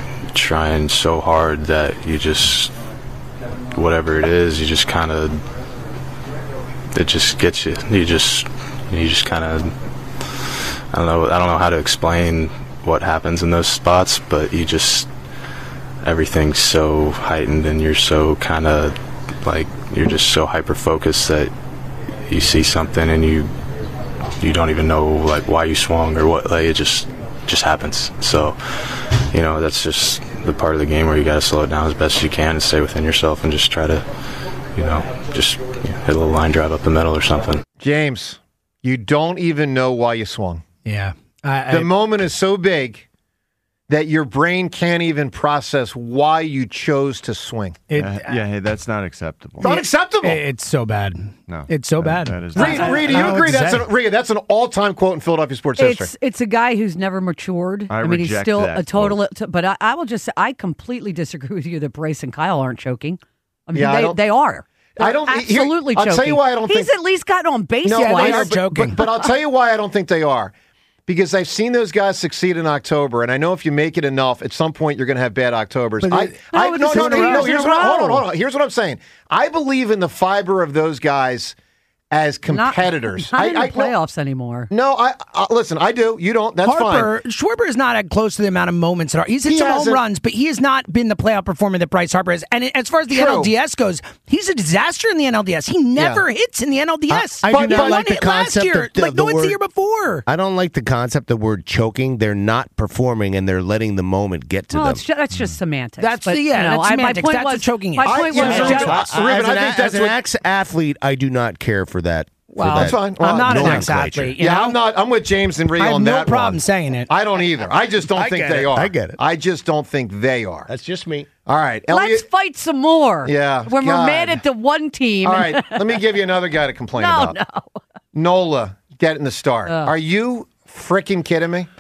trying so hard that you just, whatever it is, you just kind of, it just gets you. You just, you just kind of, I don't know, I don't know how to explain what happens in those spots, but you just, everything's so heightened and you're so kind of like, you're just so hyper focused that you see something and you, you don't even know like why you swung or what, like it just, just happens. So, you know, that's just the part of the game where you got to slow it down as best as you can and stay within yourself and just try to, you know, just you know, hit a little line drive up the middle or something. James, you don't even know why you swung. Yeah. I, The I, moment is so big that your brain can't even process why you chose to swing. It, yeah, yeah, hey, that's not acceptable. It's unacceptable. it- it's so bad. No, It's so that- bad. that is Reed, I- Reed, do I you don't know agree what to that's say. an, Reed, that's an all-time quote in Philadelphia sports history? It's it's a guy who's never matured. I mean, he's reject still that a total. But I, I will just say I completely disagree with you that Bryce and Kyle aren't choking. I mean, Yeah, I they, don't- they are. They're I don't- here- absolutely I'll choking. tell you why I don't He's think- at least gotten on base No, twice. they are joking. But, but I'll tell you why I don't think they are. Because I've seen those guys succeed in October, and I know if you make it enough, at some point you're going to have bad Octobers. But I, they- I, No, but no, it's no, two no, no, years Here's in a what, hold on, row. hold on. Here's what I'm saying. I believe in the fiber of those guys as competitors. Not, not I, in I, the playoffs anymore. No, I, I listen. I do. You don't. That's Harper, fine. Schwarber is not at close to the amount of moments that are. He's hit He some home hasn't- runs, but he has not been the playoff performer that Bryce Harper is. And as far as the True. N L D S goes, he's a disaster in the N L D S. He never hits in the N L D S. I, I do He not won like the it last concept year, of the, like the no one's word, the year before. I don't like the concept of the word choking. They're not performing, and they're letting the moment get to Well, them. it's ju- that's just semantics. That's but, the- yeah, you know, that's I, my semantics. point That's was what choking My is. point I- was, yeah, ju- I- as Ruben, an, I think as that's an what- ex-athlete, I do not care for that. for Well, that That's fine. Well, I'm not an nomenclature. ex-athlete. You Yeah, know? I'm not. I'm with James and Ree I have on no that problem one. saying it. I don't either. I just don't I think get they it. are. I get it. I just don't think they are. That's just me. All right, let's Elliot. fight some more. Yeah, When we're God. mad at the one team. All right, let me give you another guy to complain No, about. no. Nola getting the start. Ugh. Are you freaking kidding me?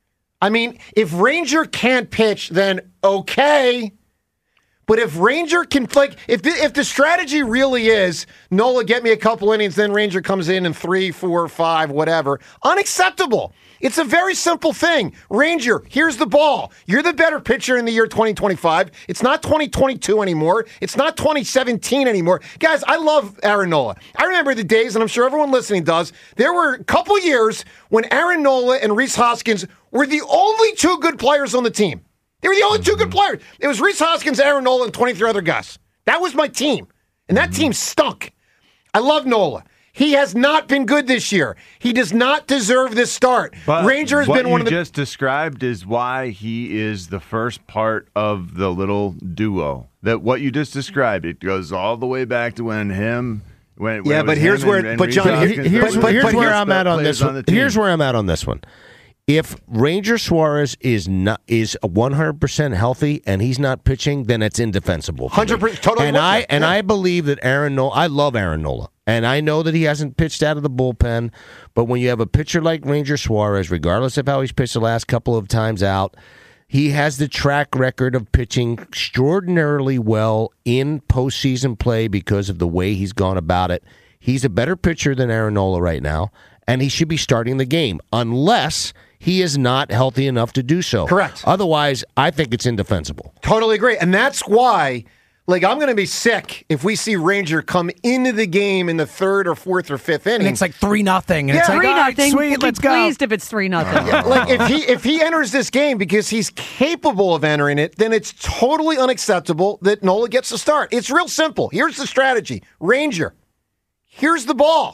I mean, if Ranger can't pitch, then okay. But if Ranger can, like, if the, if the strategy really is Nola, get me a couple innings, then Ranger comes in in three, four, five, whatever, unacceptable. It's a very simple thing. Ranger, here's the ball. You're the better pitcher in the year twenty twenty-five. It's not twenty twenty-two anymore. It's not twenty seventeen anymore. Guys, I love Aaron Nola. I remember the days, and I'm sure everyone listening does, there were a couple years when Aaron Nola and Rhys Hoskins were the only two good players on the team. They were the only two good players. It was Rhys Hoskins, Aaron Nola, and twenty-three other guys. That was my team. And that team stunk. I love Nola. He has not been good this year. He does not deserve this start. But Ranger has what been one you of the just described is why he is the first part of the little duo. That what you just described, it goes all the way back to when him. When, when Yeah, it was but here's him where- and- and but Rhys John, here- Hoskins, Here's, those were but- the here's but where best I'm at on players this one. the team. Here's where I'm at on this one. If Ranger Suarez is not is one hundred percent healthy and he's not pitching, then it's indefensible. for me. one hundred percent totally And with I you. and Yeah. I believe that Aaron Nola. I love Aaron Nola, and I know that he hasn't pitched out of the bullpen. But when you have a pitcher like Ranger Suarez, regardless of how he's pitched the last couple of times out, he has the track record of pitching extraordinarily well in postseason play because of the way he's gone about it. He's a better pitcher than Aaron Nola right now, and he should be starting the game unless he is not healthy enough to do so. Correct. Otherwise, I think it's indefensible. Totally agree. And that's why, like, I'm going to be sick if we see Ranger come into the game in the third or fourth or fifth inning. And it's like three nothing. And Yeah. it's like, Three all right, nothing. sweet, We'll let's be go. pleased if it's three nothing. like if he if he enters this game because he's capable of entering it, then it's totally unacceptable that Nola gets the start. It's real simple. Here's the strategy. Ranger, here's the ball.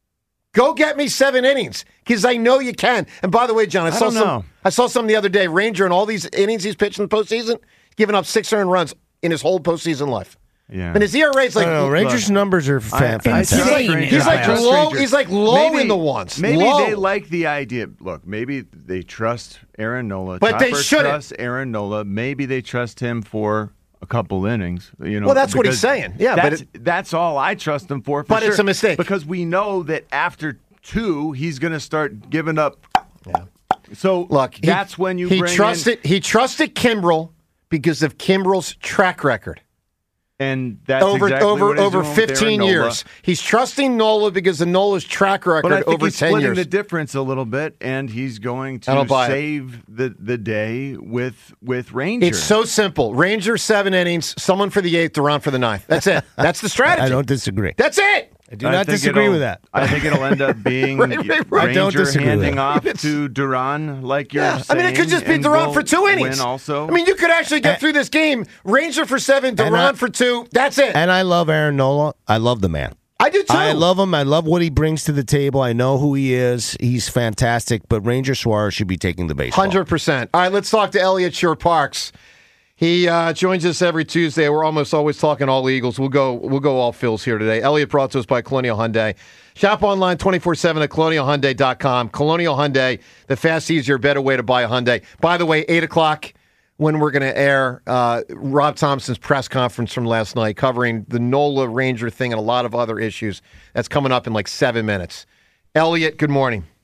Go get me seven innings because I know you can. And by the way, John, I, I saw don't some. know. I saw some the other day. Ranger in all these innings he's pitched in the postseason, giving up six hundred runs in his whole postseason life. Yeah. And his E R A is like I don't know, Rangers' numbers are I- fan- I fantastic. trust Insane. Rangers. He's like I trust low- Rangers. he's like low in the ones. Maybe Low. they like the idea. Look, maybe they trust Aaron Nola. But they Topper shouldn't. trust Aaron Nola. Maybe they trust him for a couple innings. You know, Well, that's what he's because saying. Yeah, but that's, that's all I trust him for. for But it's sure. a mistake. because we know that after two, he's going to start giving up. Yeah. So Look, he- that's when you he bring trusted in, he trusted Kimbrel because of Kimbrel's track record. and that's over exactly over what he's over doing with Aaron fifteen Nola. years. He's trusting Nola because of Nola's track record But I think over he's ten splitting years. the difference a little bit, and he's going I to don't buy it. save the, the day with with Ranger. It's so simple. Ranger seven innings, someone for the eighth, Duran for the ninth. That's it. That's the strategy. I don't disagree. That's it. I do I not think disagree it'll- with that. I think it'll end up being Right, right, right. I don't Ranger disagree with handing that. off It's- to Duran, like you're Yeah. I saying. mean, it could just be and Duran will for two innings. Win also. I mean, you could actually get through this game. Ranger for seven, And Duran I- for two. That's it. And I love Aaron Nola. I love the man. I do too. I love him. I love what he brings to the table. I know who he is. He's fantastic. But Ranger Suarez should be taking the baseball. one hundred percent. All right, let's talk to Elliot Shore-Parks. He uh, joins us every Tuesday. We're almost always talking all Eagles. We'll go we'll go all Phils here today. Elliot brought to us by Colonial Hyundai. Shop online twenty-four seven at colonial hyundai dot com. Colonial Hyundai, the fast, easier, better way to buy a Hyundai. By the way, eight o'clock when we're going to air uh, Rob Thompson's press conference from last night covering the Nola Ranger thing and a lot of other issues. That's coming up in like seven minutes. Elliot, good morning.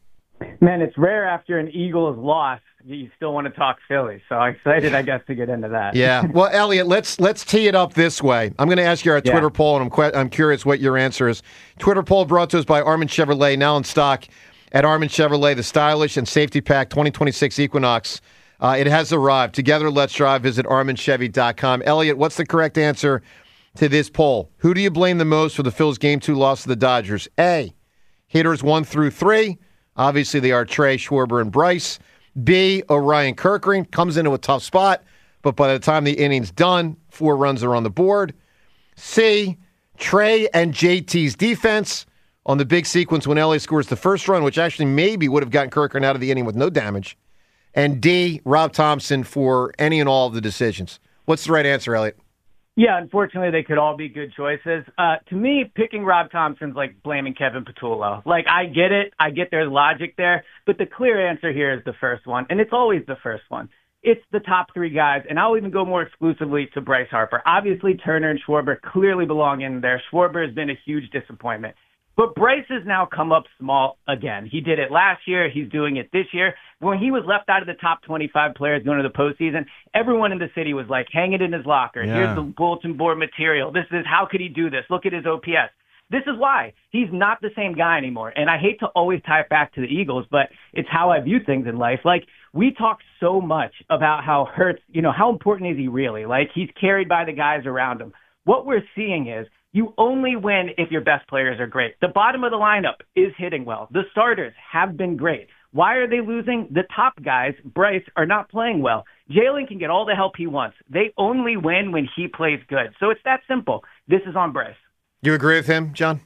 Man, it's rare after an Eagles loss you still want to talk Philly. So I'm excited, I guess, to get into that. Yeah. Well, Elliot, let's let's tee it up this way. I'm going to ask you our Yeah. Twitter poll, and I'm que- I'm curious what your answer is. Twitter poll brought to us by Armin Chevrolet, now in stock at Armin Chevrolet, the stylish and safety pack twenty twenty-six Equinox. Uh, it has arrived. Together, let's drive. Visit armin chevy dot com. Elliot, what's the correct answer to this poll? Who do you blame the most for the Phils' Game two loss to the Dodgers? A, hitters one through three. Obviously, they are Trey, Schwarber, and Bryce. B, Orion Kirkering comes into a tough spot, but by the time the inning's done, four runs are on the board. C, Trey and J T's defense on the big sequence when L A scores the first run, which actually maybe would have gotten Kirkering out of the inning with no damage. And D, Rob Thompson for any and all of the decisions. What's the right answer, Elliot? Yeah, unfortunately, they could all be good choices. Uh, to me, picking Rob Thompson's like blaming Kevin Patullo. Like, I get it. I get there's logic there. But the clear answer here is the first one, and it's always the first one. It's the top three guys, and I'll even go more exclusively to Bryce Harper. Obviously, Turner and Schwarber clearly belong in there. Schwarber has been a huge disappointment. But Bryce has now come up small again. He did it last year. He's doing it this year. When he was left out of the top twenty-five players going to the postseason, everyone in the city was like, hang it in his locker. Yeah. Here's the bulletin board material. This is, how could he do this? Look at his O P S. This is why. He's not the same guy anymore. And I hate to always tie it back to the Eagles, but it's how I view things in life. Like, we talk so much about how Hurts, you know, how important is he really? Like, he's carried by the guys around him. What we're seeing is, you only win if your best players are great. The bottom of the lineup is hitting well. The starters have been great. Why are they losing? The top guys, Bryce, are not playing well. Jalen can get all the help he wants. They only win when he plays good. So it's that simple. This is on Bryce. You agree with him, John?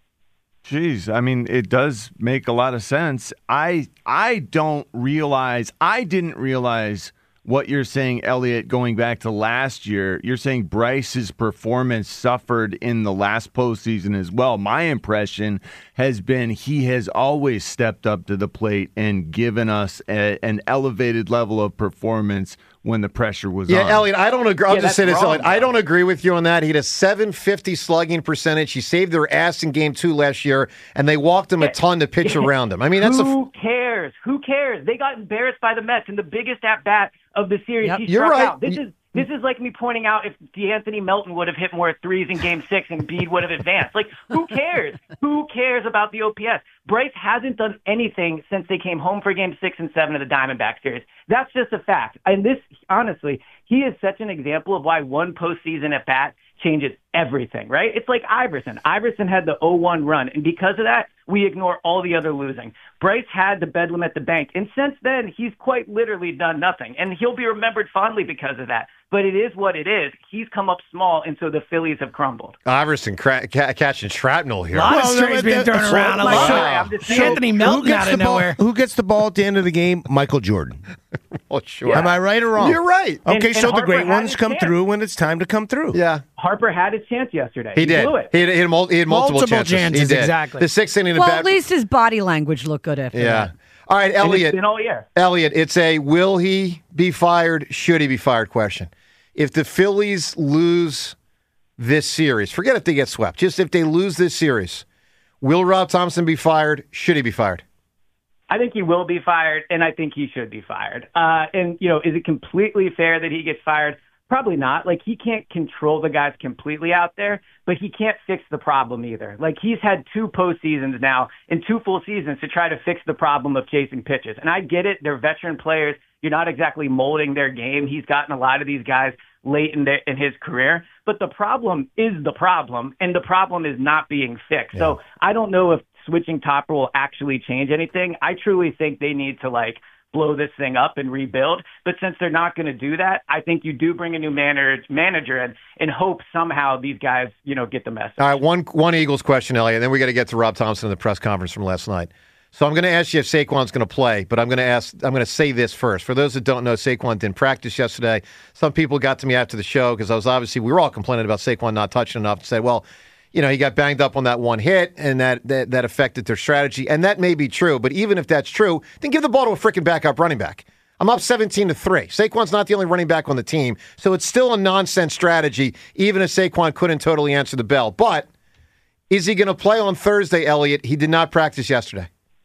Jeez, I mean, it does make a lot of sense. I I don't realize, I didn't realize what you're saying, Elliot, going back to last year. You're saying Bryce's performance suffered in the last postseason as well. My impression has been he has always stepped up to the plate and given us a, an elevated level of performance when the pressure was Yeah, on. Elliot, I don't agree. I'll Yeah, just say that's this, wrong, Elliot. I don't agree with you on that. He had a seven fifty slugging percentage. He saved their ass in game two last year, and they walked him a ton to pitch around him. I mean, that's Who a. cares? Who cares? They got embarrassed by the Mets in the biggest at-bat of the series. Yep, he you're struck right. out. This is this is like me pointing out if DeAnthony Melton would have hit more threes in game six and Bede would have advanced. Like, who cares? Who cares about the O P S? Bryce hasn't done anything since they came home for game six and seven of the Diamondback series. That's just a fact. And this, honestly, he is such an example of why one postseason at bat changes everything, right? It's like Iverson. Iverson had the oh one run, and because of that, we ignore all the other losing. Bryce had the bedlam at the bank, and since then, he's quite literally done nothing, and he'll be remembered fondly because of that. But it is what it is. He's come up small, and so the Phillies have crumbled. Iverson cra- ca- catching shrapnel here. A lot of strings being thrown around. I love it. Anthony Melton out of the nowhere. Ball, who gets the ball at the end of the game? Michael Jordan. Well, sure. Am I right or wrong? You're right. Okay, And- and so the Harper great had ones his come chance. through when it's time to come through. Yeah. Harper had his chance yesterday. He did. blew it. He had, he had, mul- he had multiple, Multiple chances. chances, He did. exactly. The sixth inning of Well, bat. at least his body language looked good after Yeah. that. All right, And it's Elliot. been all year. Elliot, it's a will he be fired, should he be fired question. If the Phillies lose this series, forget if they get swept, just if they lose this series, will Rob Thompson be fired, should he be fired? I think he will be fired, and I think he should be fired. Uh, and, you know, is it completely fair that he gets fired? Probably not. Like, he can't control the guys completely out there, but he can't fix the problem either. Like, he's had two postseasons now and two full seasons to try to fix the problem of chasing pitches. And I get it. They're veteran players. You're not exactly molding their game. He's gotten a lot of these guys late in, their, in his career. But the problem is the problem, and the problem is not being fixed. So I don't know if switching Topper will actually change anything. I truly think they need to, like, blow this thing up and rebuild. But since they're not going to do that, I think you do bring a new manager manager in and hope somehow these guys, you know, get the message. All right, one one Eagles question, Elliot, and then we got to get to Rob Thompson in the press conference from last night. So I'm going to ask you if Saquon's going to play, but I'm going to ask. I'm going to say this first. For those that don't know, Saquon didn't practice yesterday. Some people got to me after the show because I was obviously we were all complaining about Saquon not touching enough and said, well, you know, he got banged up on that one hit, and that, that that affected their strategy. And that may be true, but even if that's true, then give the ball to a freaking backup running back. I'm up seventeen to three. Saquon's not the only running back on the team, so it's still a nonsense strategy, even if Saquon couldn't totally answer the bell. But is he going to play on Thursday, Elliot? He did not practice yesterday.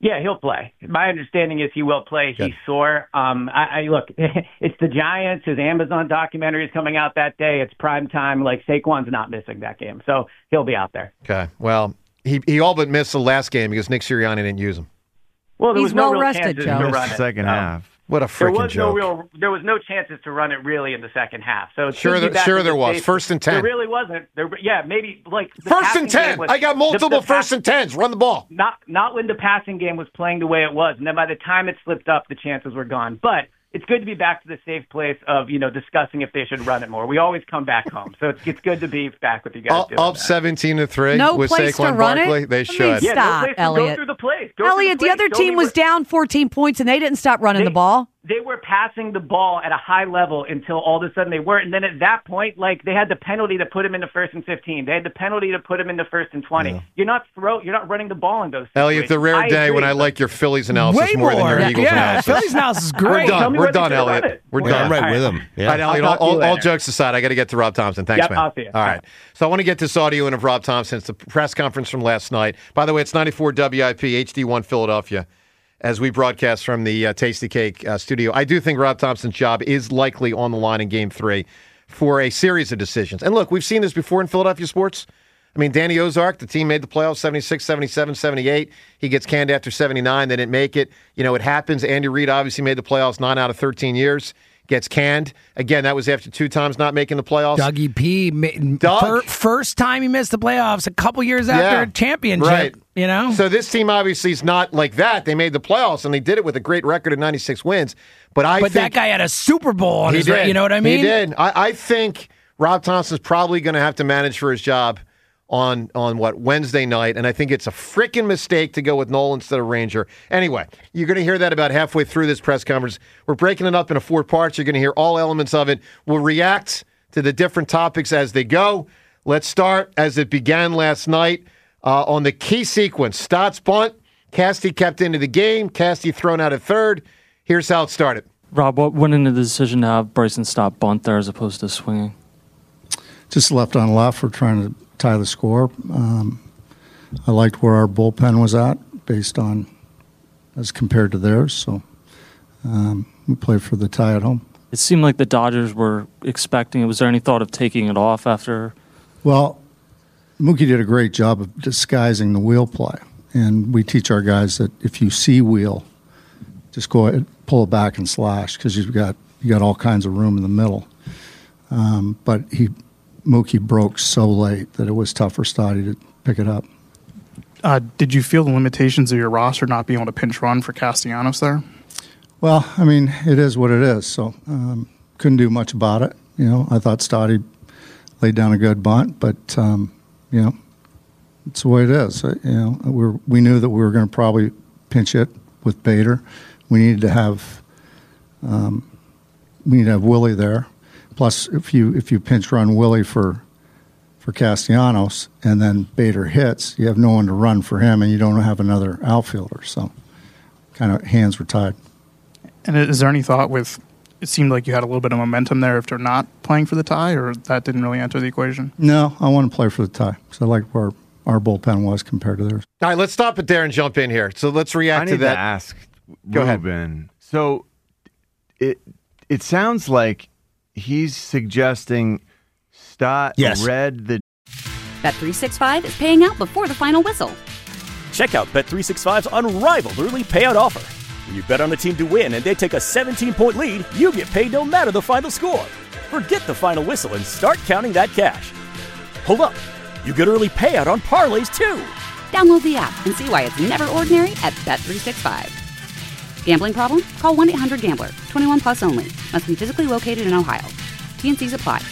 Yeah, he'll play. My understanding is he will play. He's sore. Um, I, I look, it's the Giants. His Amazon documentary is coming out that day. It's prime time. Like Saquon's not missing that game, so he'll be out there. Okay. Well, he he all but missed the last game because Nick Sirianni didn't use him. Well, there He's was no well real rested, chances Joe. to Missed run the it. second No. half. What a There freaking was joke. no real. There was no chances to run it really in the second half. So it Sure should be there- back sure to the there was. safe- First and ten. There really wasn't. There, yeah, maybe like the First passing and ten. game was- I got multiple the- the first pass- and tens. Run the ball. Not not when the passing game was playing the way it was, and then by the time it slipped up, the chances were gone. But it's good to be back to the safe place of you know discussing if they should run it more. We always come back home, so it's it's good to be back with you guys. Up, doing up that. seventeen to three No with place to Saquon run it? Barkley. They I mean, should. Yeah, no Stop, place to Elliot. Go through the plays. Go Elliot, through the the other plays. Show team me was where- down fourteen points, and they didn't stop running They- the ball. They were passing the ball at a high level until all of a sudden they weren't. And then at that point, like they had the penalty to put him into first and fifteen. They had the penalty to put him into first and twenty. Yeah. You're not throw. You're not running the ball in those. Elliot, the rare situations. day agree, when I but- like your Phillies analysis Way more, than more. your Yeah, Eagles yeah, analysis. Phillies analysis is We're great. Tell done. me We're where they done, should've run Elliot. it. We're We're done. I'm right with him. All Yeah. right, Elliot, I'll all, talk to you all, all later. jokes aside, I got to get to Rob Thompson. Thanks, Yep, man. I'll see you. All right. So I want to get this audio in of Rob Thompson. It's the press conference from last night. By the way, it's ninety-four W I P, H D one Philadelphia, as we broadcast from the uh, Tasty Cake uh, studio. I do think Rob Thompson's job is likely on the line in game three for a series of decisions. And look, we've seen this before in Philadelphia sports. I mean, Danny Ozark, the team made the playoffs seventy-six, seventy-seven, seventy-eight. He gets canned after seventy-nine. They didn't make it. You know, it happens. Andy Reid obviously made the playoffs nine out of thirteen years. Gets canned. Again, that was after two times not making the playoffs. Dougie P. ma- Doug. fir- first time he missed the playoffs a couple years after Yeah, a championship. right. You know? So this team obviously is not like that. They made the playoffs, and they did it with a great record of ninety-six wins. But I but think that guy had a Super Bowl on he his re- did. You know what I mean? He did. I, I think Rob Thompson's probably going to have to manage for his job on on what Wednesday night, and I think it's a freaking mistake to go with Noel instead of Ranger. Anyway, you're going to hear that about halfway through this press conference. We're breaking it up into four parts. You're going to hear all elements of it. We'll react to the different topics as they go. Let's start as it began last night uh, on the key sequence. Stott's bunt. Casty kept into the game. Casty thrown out at third. Here's how it started. Rob, what went into the decision to have Bryson Stott bunt there as opposed to swinging? Just left on left. We're trying to tie the score. Um, I liked where our bullpen was at based on as compared to theirs. So um, we played for the tie at home. It seemed like the Dodgers were expecting it. Was there any thought of taking it off after? Well, Mookie did a great job of disguising the wheel play. And we teach our guys that if you see wheel, just go ahead, pull it back and slash because you've got you got all kinds of room in the middle. Um, but he Mookie broke so late that it was tough for Stotty to pick it up. Uh, did you feel the limitations of your roster not being able to pinch run for Castellanos there? Well, I mean, it is what it is. So um, couldn't do much about it. You know, I thought Stotty laid down a good bunt, but um, you know, it's the way it is. Uh, you know, we we knew that we were going to probably pinch it with Bader. We needed to have um, we need to have Willie there. Plus, if you if you pinch run Willie for for Castellanos and then Bader hits, you have no one to run for him, and you don't have another outfielder. So, kind of hands were tied. And is there any thought with? It seemed like you had a little bit of momentum there if they're not playing for the tie, or that didn't really enter the equation. No, I want to play for the tie because I like where our bullpen was compared to theirs. All right, let's stop it there and jump in here. So let's react I need to that. To ask Go ahead. Ruben. So it it sounds like he's suggesting Stott Yes. read the. Bet three sixty-five is paying out before the final whistle. Check out Bet three sixty-five's unrivaled early payout offer. When you bet on a team to win and they take a seventeen-point lead, you get paid no matter the final score. Forget the final whistle and start counting that cash. Hold up. You get early payout on parlays, too. Download the app and see why it's never ordinary at Bet three sixty-five. Gambling problem? Call one eight hundred gambler. twenty-one plus only. Must be physically located in Ohio. T and C's apply.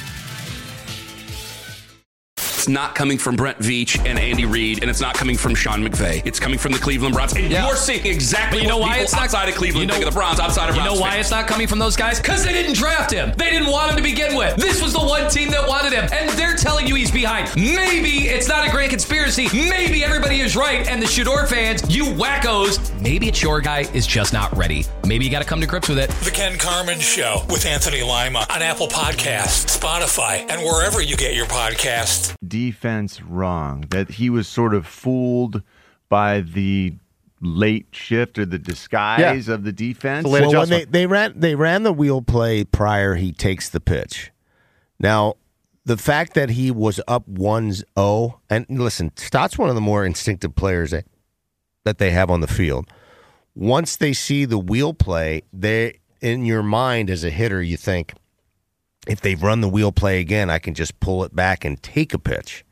It's not coming from Brent Veach and Andy Reid, and it's not coming from Sean McVay. It's coming from the Cleveland Browns. And you're seeing exactly But you know what why people it's not outside of Cleveland you know, think of the Browns, outside of You Browns know why fans. it's not coming from those guys? Because they didn't draft him. They didn't want him to begin with. This was the one team that wanted him, and they're telling you he's behind. Maybe it's not a grand conspiracy. Maybe everybody is right, and the Shador fans, you wackos, maybe it's your guy is just not ready. Maybe you got to come to grips with it. The Ken Carmen Show with Anthony Lima on Apple Podcasts, Spotify, and wherever you get your podcasts. Defense wrong, that he was sort of fooled by the late shift or the disguise Yeah. of the defense. Well, when they, they ran they ran the wheel play prior, he takes the pitch. Now, the fact that he was up one oh, and listen, Stott's one of the more instinctive players that, that they have on the field. Once they see the wheel play, they in your mind as a hitter, you think, if they've run the wheel play again, I can just pull it back and take a pitch.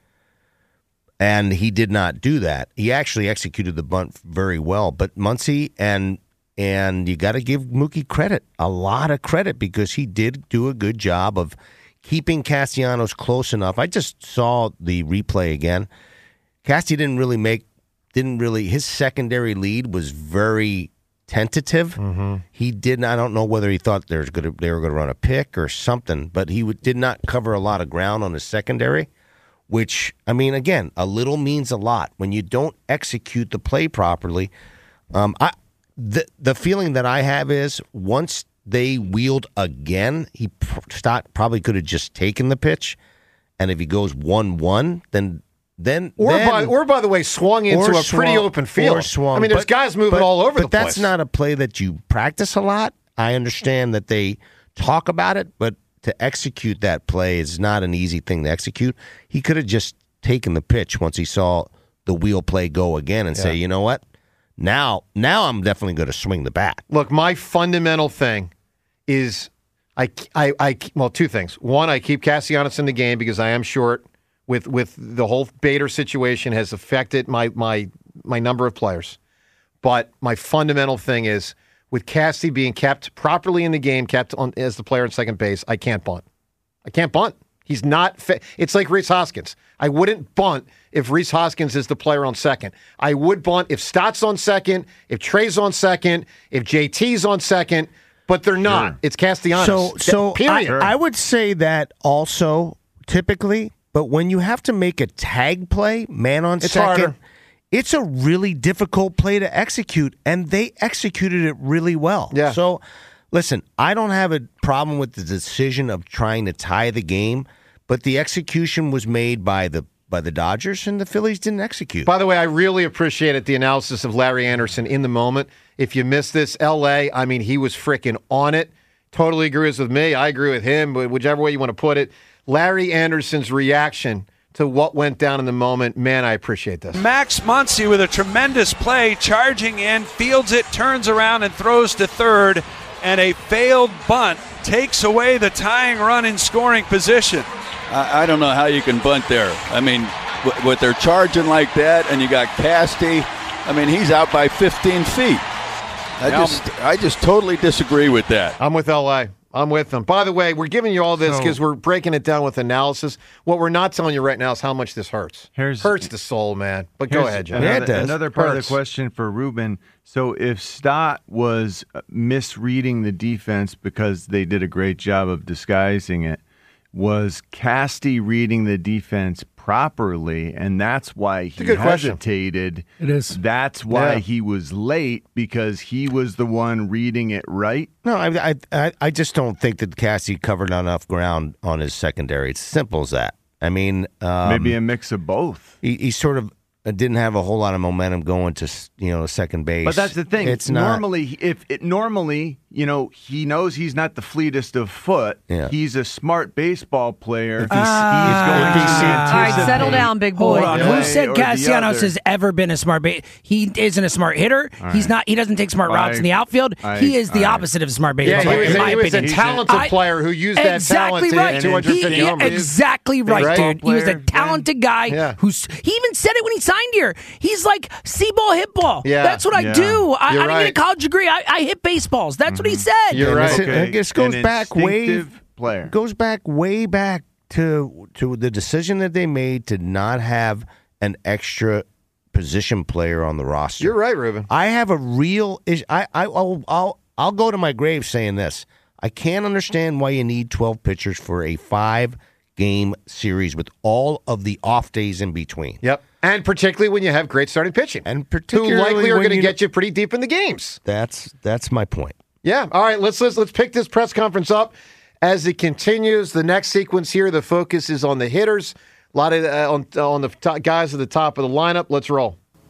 And he did not do that. He actually executed the bunt very well. But Muncy and and you got to give Mookie credit, a lot of credit, because he did do a good job of keeping Castellanos close enough. I just saw the replay again. Casty didn't really make, didn't really, his secondary lead was very tentative. Mm-hmm. He didn't, I don't know whether he thought there was gonna, they were going to run a pick or something, but he would, did not cover a lot of ground on his secondary, which, I mean, again, a little means a lot. When you don't execute the play properly, um, I the the feeling that I have is once they wheeled again, he Stott probably could have just taken the pitch, and if he goes one one, then then Or then, by or by the way, swung into or a pretty swung- open field. or swung. I mean, there's But- guys moving but- all over but the place. that's not a play that you practice a lot. I understand that they talk about it, but to execute that play is not an easy thing to execute. He could have just taken the pitch once he saw the wheel play go again and say, Yeah. you know what? Now, now I'm definitely going to swing the bat. Look, my fundamental thing is I, I, I, well, two things. One, I keep Castellanos in the game because I am short with with the whole Bader situation has affected my my my number of players. But my fundamental thing is with Cassie being kept properly in the game, kept on as the player in second base, I can't bunt. I can't bunt. He's not fa- it's like Rhys Hoskins. I wouldn't bunt if Rhys Hoskins is the player on second. I would bunt if Stott's on second, if Trey's on second, if J T's on second, but they're not. It's Castellanos. So, so period. I, I would say that also typically, but when you have to make a tag play, man on It's second, harder. it's a really difficult play to execute, and they executed it really well. Yeah. So, listen, I don't have a problem with the decision of trying to tie the game, but the execution was made by the by the Dodgers, and the Phillies didn't execute. By the way, I really appreciated the analysis of Larry Anderson in the moment. If you missed this, L A, I mean, he was freaking on it. Totally agrees with me. I agree with him, but whichever way you want to put it. Larry Anderson's reaction to what went down in the moment, man, I appreciate this. Max Muncy with a tremendous play, charging in, fields it, turns around and throws to third, and a failed bunt takes away the tying run in scoring position. I, I don't know how you can bunt there. I mean, w- with their charging like that, and you got Casty, I mean, he's out by fifteen feet. I Yeah. just, I just totally disagree with that. I'm with L A. I'm with them. By the way, we're giving you all this So- because we're breaking it down with analysis. What we're not telling you right now is how much this hurts. Here's- hurts the soul, man. But go Here's ahead, Joe. Another, another part Hurts. of the question for Ruben. So if Stott was misreading the defense because they did a great job of disguising it, was Casty reading the defense properly, and that's why he a good question. hesitated. It is. That's why Yeah. he was late, because he was the one reading it right. No, I, I, I, I just don't think that Cassie covered enough ground on his secondary. It's simple as that. I mean, um, Maybe a mix of both. he, he sort of didn't have a whole lot of momentum going to you know second base. But that's the thing. It's not normally, if it normally, you know, he knows he's not the fleetest of foot. Yeah. He's a smart baseball player. If he's- he's going if to he's- All right, anticipate settle down, big boy. Hold on. one Who said way or the Castellanos other. has ever been a smart base? He isn't a smart hitter. All He's right. not. He doesn't take smart routes I- in the outfield. I- he is the all right. opposite of a smart baseball Yeah, he player, was, in a, my he was a opinion. talented I- player who used that exactly talent right. to hit two hundred fifty He- home runs. exactly right, Right? dude. He was a Player, talented guy Yeah. who's. He even said it when he signed here. He's like, see ball, hit ball. Yeah. That's what I Yeah. do. I, I You're didn't right. get a college degree. I, I hit baseballs. That's what he said. You're And right. this- Okay. This goes An back way instinctive player. goes back way back to to the decision that they made to not have an extra position player on the roster. You're right, Ruben. I have a real issue. I, I, I'll, I'll, I'll go to my grave saying this. I can't understand why you need twelve pitchers for a five-game series with all of the off days in between. Yep. And particularly when you have great starting pitching. And who particularly likely are when going to you- get you pretty deep in the games. That's that's my point. Yeah. All right. Let's let's let's pick this press conference up as it continues. The next sequence here, the focus is on the hitters. A lot of uh, on on the top guys at the top of the lineup. Let's roll.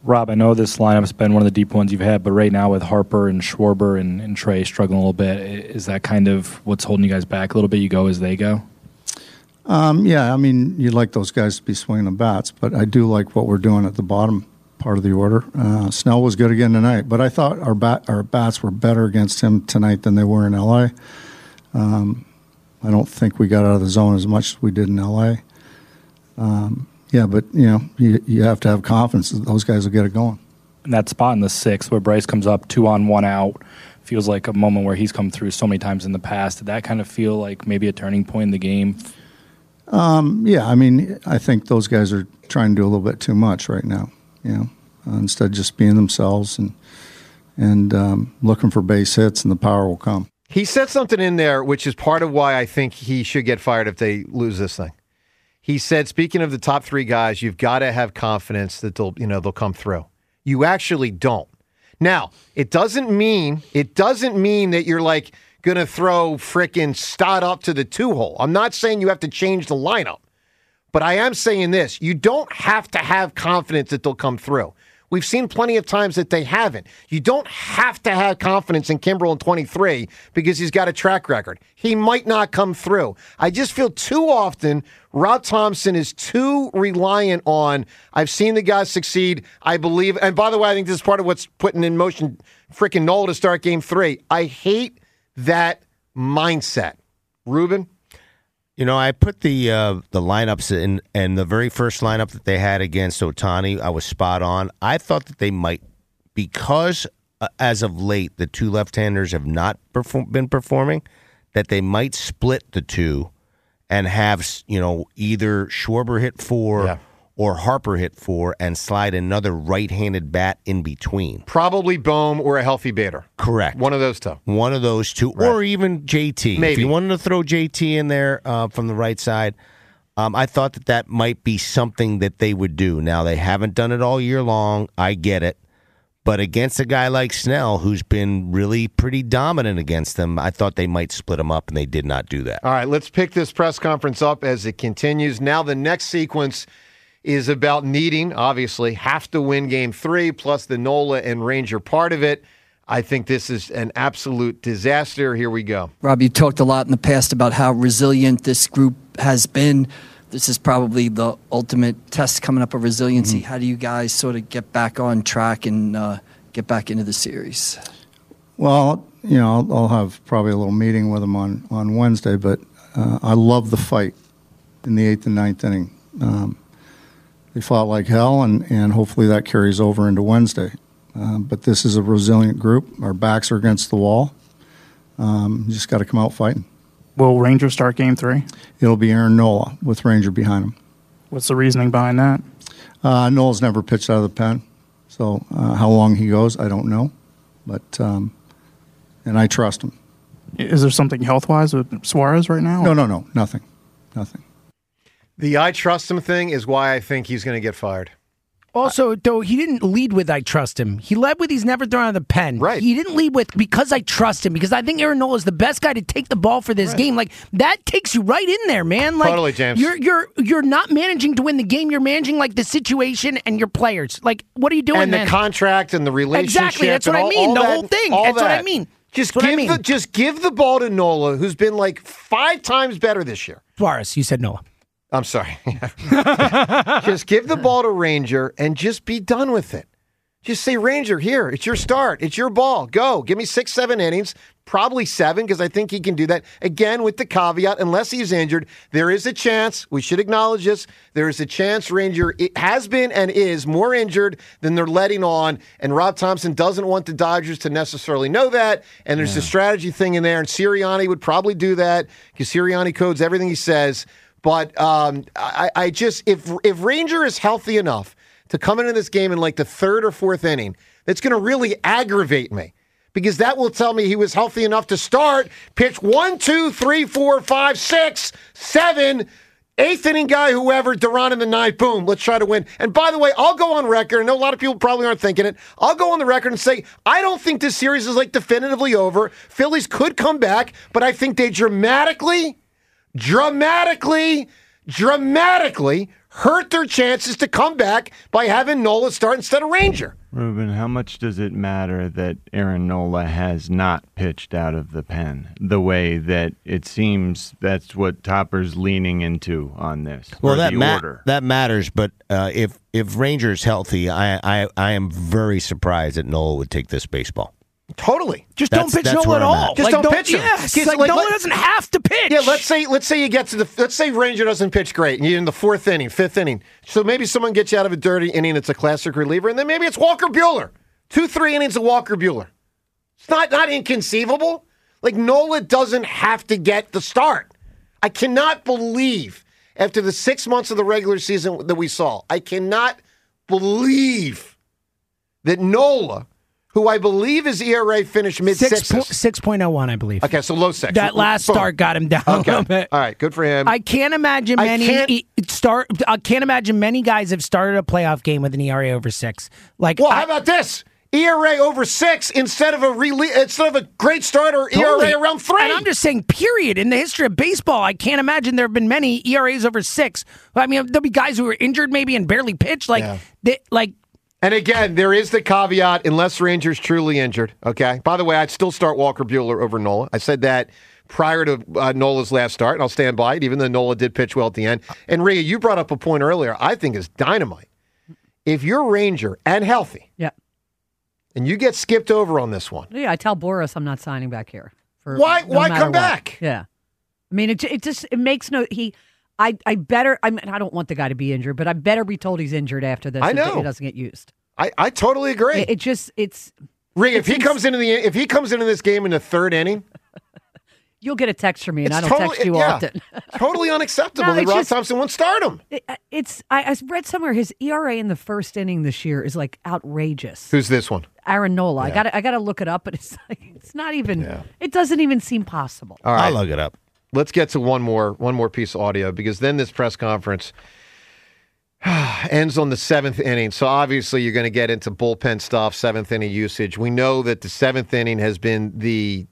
Rob, I know this lineup's been one of the deep ones you've had, but right now with Harper and Schwarber and, and Trey struggling a little bit, is that kind of what's holding you guys back a little bit? You go as they go? Um, yeah, I mean, you'd like those guys to be swinging the bats, but I do like what we're doing at the bottom part of the order. Uh, Snell was good again tonight, but I thought our bat our bats were better against him tonight than they were in L A. Um, I don't think we got out of the zone as much as we did in L A. Um, yeah, but you know, you, you have to have confidence that those guys will get it going. And that spot in the sixth where Bryce comes up two on one out feels like a moment where he's come through so many times in the past. Did that kind of feel like maybe a turning point in the game? Um, yeah, I mean, I think those guys are trying to do a little bit too much right now. You know, uh, instead of just being themselves and and um, looking for base hits, and the power will come. He said something in there, which is part of why I think he should get fired if they lose this thing. He said, speaking of the top three guys, you've got to have confidence that they'll, you know, they'll come through. You actually don't. Now, it doesn't mean it doesn't mean that you're like going to throw frickin' Stott up to the two hole. I'm not saying you have to change the lineup. But I am saying this, you don't have to have confidence that they'll come through. We've seen plenty of times that they haven't. You don't have to have confidence in Kimbrel in twenty-three because he's got a track record. He might not come through. I just feel too often Rob Thompson is too reliant on, I've seen the guys succeed, I believe, and by the way, I think this is part of what's putting in motion frickin' Nola to start game three. I hate that mindset. Ruben? You know, I put the uh, the lineups in, and the very first lineup that they had against Ohtani, I was spot on. I thought that they might, because uh, as of late, the two left-handers have not perform- been performing, that they might split the two and have, you know, either Schwarber hit four yeah. or Harper hit four and slide another right-handed bat in between. Probably Bohm or a healthy Bader. Correct. One of those two. One of those two, right. Or even J T. Maybe. If you wanted to throw J T in there uh, from the right side, um, I thought that that might be something that they would do. Now, they haven't done it all year long. I get it. But against a guy like Snell, who's been really pretty dominant against them, I thought they might split him up, and they did not do that. All right, let's pick this press conference up as it continues. Now the next sequence is about needing, obviously, have to win game three, plus the Nola and Ranger part of it. I think this is an absolute disaster. Here we go. Rob, you talked a lot in the past about how resilient this group has been. This is probably the ultimate test coming up of resiliency. Mm-hmm. How do you guys sort of get back on track and uh, get back into the series? Well, you know, I'll, I'll have probably a little meeting with them on, on Wednesday, but uh, I love the fight in the eighth and ninth inning. Um, They fought like hell, and, and hopefully that carries over into Wednesday. Um, but this is a resilient group. Our backs are against the wall. Um, you just got to come out fighting. Will Ranger start game three? It'll be Aaron Nola with Ranger behind him. What's the reasoning behind that? Uh, Nola's never pitched out of the pen, so uh, how long he goes, I don't know. But um, and I trust him. Is there something health-wise with Suarez right now? No, no, no, nothing, nothing. The I trust him thing is why I think he's going to get fired. Also, though, he didn't lead with I trust him. He led with he's never thrown out of the pen. Right. He didn't lead with because I trust him, because I think Aaron Nola is the best guy to take the ball for this right. game. Like, that takes you right in there, man. Like, totally, James. You're, you're, you're not managing to win the game. You're managing, like, the situation and your players. Like, what are you doing, And man? the contract and the relationship. Exactly. That's what all, I mean. The that, whole thing. All That's that. what I mean. Just That's give I mean. the just give the ball to Nola, who's been like five times better this year. Suarez, you said Nola. I'm sorry. Just give the ball to Ranger and just be done with it. Just say, Ranger, here, it's your start. It's your ball. Go. Give me six, seven innings, probably seven, because I think he can do that. Again, with the caveat, unless he's injured, there is a chance, we should acknowledge this, there is a chance Ranger it has been and is more injured than they're letting on, and Rob Thompson doesn't want the Dodgers to necessarily know that, and there's yeah. a strategy thing in there, and Sirianni would probably do that, because Sirianni codes everything he says. But um, I, I just, if if Ranger is healthy enough to come into this game in like the third or fourth inning, that's going to really aggravate me, because that will tell me he was healthy enough to start, pitch one, two, three, four, five, six, seven, eighth inning guy, whoever, Duran in the ninth, boom, let's try to win. And by the way, I'll go on record, I know a lot of people probably aren't thinking it, I'll go on the record and say, I don't think this series is like definitively over. Phillies could come back, but I think they dramatically... dramatically, dramatically hurt their chances to come back by having Nola start instead of Ranger. Ruben, how much does it matter that Aaron Nola has not pitched out of the pen the way that it seems that's what Topper's leaning into on this? Well, or that the ma- order? that matters, but uh, if if Ranger's healthy, I, I I am very surprised that Nola would take this baseball. Totally. Just That's- don't pitch that's Nola where at I'm all. at. Just Like, don't, pitch him. Yes, Just like, like- Nola like- doesn't have to pitch. Yeah, let's say let's say you get to the let's say Ranger doesn't pitch great, and you're in the fourth inning, fifth inning. So maybe someone gets you out of a dirty inning. It's a classic reliever, and then maybe it's Walker Buehler. Two, three innings of Walker Buehler. It's not not inconceivable. Like Nola doesn't have to get the start. I cannot believe after the six months of the regular season that we saw, I cannot believe that Nola, who I believe his E R A finished mid Six sixes. po- six point oh one, I believe. Okay, so low six. That last Boom. start got him down a Okay. little bit. All right, good for him. I can't imagine I many can't- e- start. I can't imagine many guys have started a playoff game with an E R A over six. Like, Well, I- how about this? E R A over six instead of a rele- instead of a great starter E R Totally. A around three. And I'm just saying, period. In the history of baseball, I can't imagine there have been many E R As over six. I mean, there'll be guys who are injured maybe and barely pitch. Like, Yeah. they, like And again, there is the caveat, unless Ranger's truly injured, okay? By the way, I'd still start Walker Buehler over Nola. I said that prior to uh, Nola's last start, and I'll stand by it, even though Nola did pitch well at the end. And Rhea, you brought up a point earlier I think is dynamite. If you're Ranger and healthy, Yeah. and you get skipped over on this one, Yeah, I tell Boris I'm not signing back here. For Why- no why matter come what. back? Yeah. I mean, it, it just it makes no he. I, I better. I mean, I don't want the guy to be injured, but I better be told he's injured after this. I if know. he doesn't get used. I, I totally agree. It, it just it's. Rhea, if it's he ins- comes into the if he comes into this game in the third inning, You'll get a text from me, and It's I don't totally- text you yeah. often. totally unacceptable No, that it's Rob just- Thompson won't start him. It, it's. I, I read somewhere his E R A in the first inning this year is like outrageous. Who's this one? Aaron Nola. I Yeah. got. I got to look it up, but it's like it's not even. It doesn't even seem possible. All right. I'll look it up. Let's get to one more one more piece of audio because then this press conference ends on the seventh inning. So obviously you're going to get into bullpen stuff, seventh inning usage. We know that the seventh inning has been the,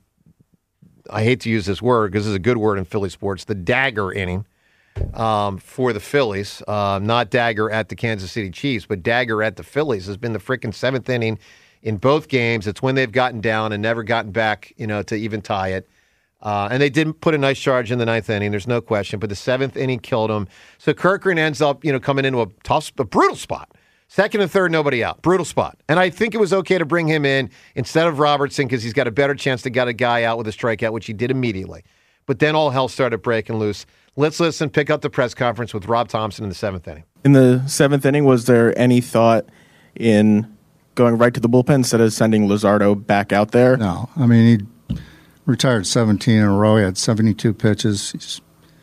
I hate to use this word because it's a good word in Philly sports, the dagger inning um, for the Phillies. Uh, not dagger at the Kansas City Chiefs, but dagger at the Phillies has been the freaking seventh inning in both games. It's when they've gotten down and never gotten back, you know, to even tie it. Uh, and they did put a nice charge in the ninth inning. There's no question. But the seventh inning killed them. So Kirkland ends up, you know, coming into a tough, a brutal spot. Second and third, nobody out. Brutal spot. And I think it was okay to bring him in instead of Robertson because he's got a better chance to get a guy out with a strikeout, which he did immediately. But then all hell started breaking loose. Let's listen, pick up the press conference with Rob Thompson in the seventh inning. In the seventh inning, was there any thought in going right to the bullpen instead of sending Luzardo back out there? No. I mean, he retired seventeen in a row. He had seventy-two pitches. He's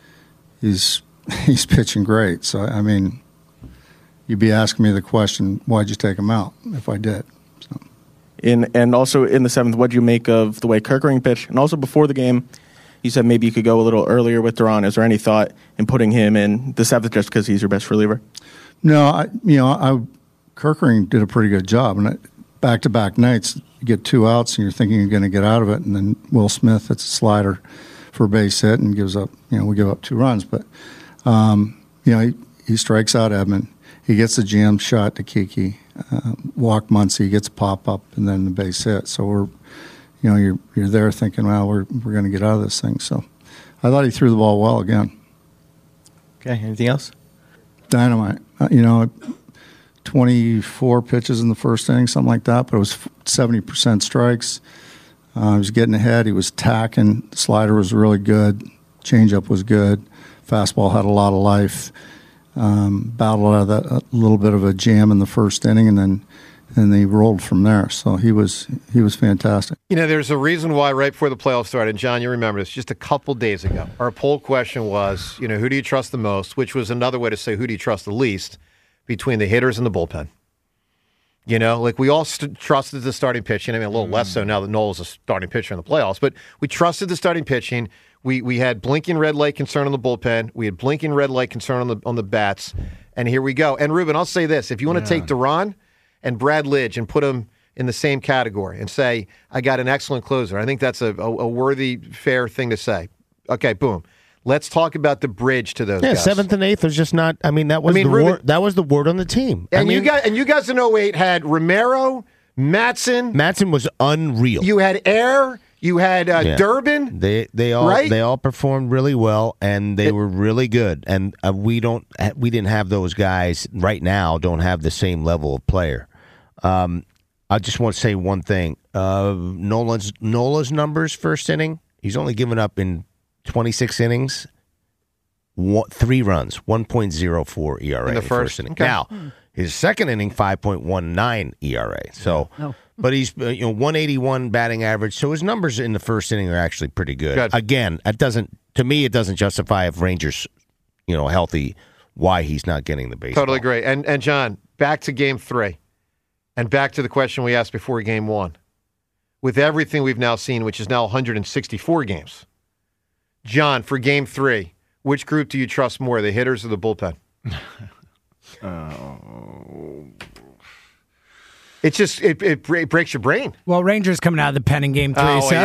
he's he's pitching great. So I mean, you'd be asking me the question, why'd you take him out? If I did, In and also in the seventh, what do you make of the way Kirkering pitched? And also before the game, you said maybe you could go a little earlier with Duran. Is there any thought in putting him in the seventh just because he's your best reliever? no, I you know I Kirkering did a pretty good job, and back to back nights you get two outs and you're thinking you're going to get out of it, and then Will Smith hits a slider for a base hit and gives up. You know, we give up two runs, but um, you know he, he strikes out Edman. He gets a jam shot to Kiki, uh, walk Muncy, gets a pop up, and then the base hit. So we're, you know, you're you're there thinking, well, we're we're going to get out of this thing. So I thought he threw the ball well again. Okay, anything else? Dynamite. Uh, you know, twenty-four pitches in the first inning, something like that, but it was seventy percent strikes. Uh, he was getting ahead. He was tacking. The slider was really good. Changeup was good. Fastball had a lot of life. Um, battled out of that a little bit of a jam in the first inning, and then and they rolled from there. So he was he was fantastic. You know, there's a reason why right before the playoffs started, and John, you remember this, just a couple days ago, our poll question was, you know, who do you trust the most, which was another way to say who do you trust the least between the hitters and the bullpen. You know, like we all st- trusted the starting pitching. I mean, a little less so now that Noel's a starting pitcher in the playoffs, but we trusted the starting pitching. We we had blinking red light concern on the bullpen. We had blinking red light concern on the on the bats. And here we go. And Ruben, I'll say this. If you want to Yeah. take Duran and Brad Lidge and put them in the same category and say, I got an excellent closer, I think that's a, a, a worthy, fair thing to say. Okay, boom. Let's talk about the bridge to those Yeah, guys. seventh and eighth was just not. I mean, that was I mean, the Ruben- word, that was the word on the team. I And mean, you guys, and you guys in oh eight had Romero, Matson. Matson was unreal. You had Air. You had uh, Yeah. Durbin. They they all Right? they all performed really well, and they were really good. And uh, we don't we didn't have those guys right now. Don't have the same level of player. Um, I just want to say one thing. Uh, Nolan's Nola's numbers first inning. He's only given up in twenty-six innings. One, three runs, one point oh four E R A In the in first? inning. Okay. Now, Hmm. his second inning, five point one nine E R A. So, No. but he's uh, you know one eighty-one batting average. So his numbers in the first inning are actually pretty good. Good. Again, it doesn't to me it doesn't justify if Rangers, you know, healthy, why he's not getting the baseball. Totally agree. And and John, back to game three, and back to the question we asked before game one. With everything we've now seen, which is now one hundred sixty-four games, John, for game three, which group do you trust more, the hitters or the bullpen? Oh. It's just it, it, bre- it breaks your brain. Well, Rangers coming out of the pen in game three, Oh, so.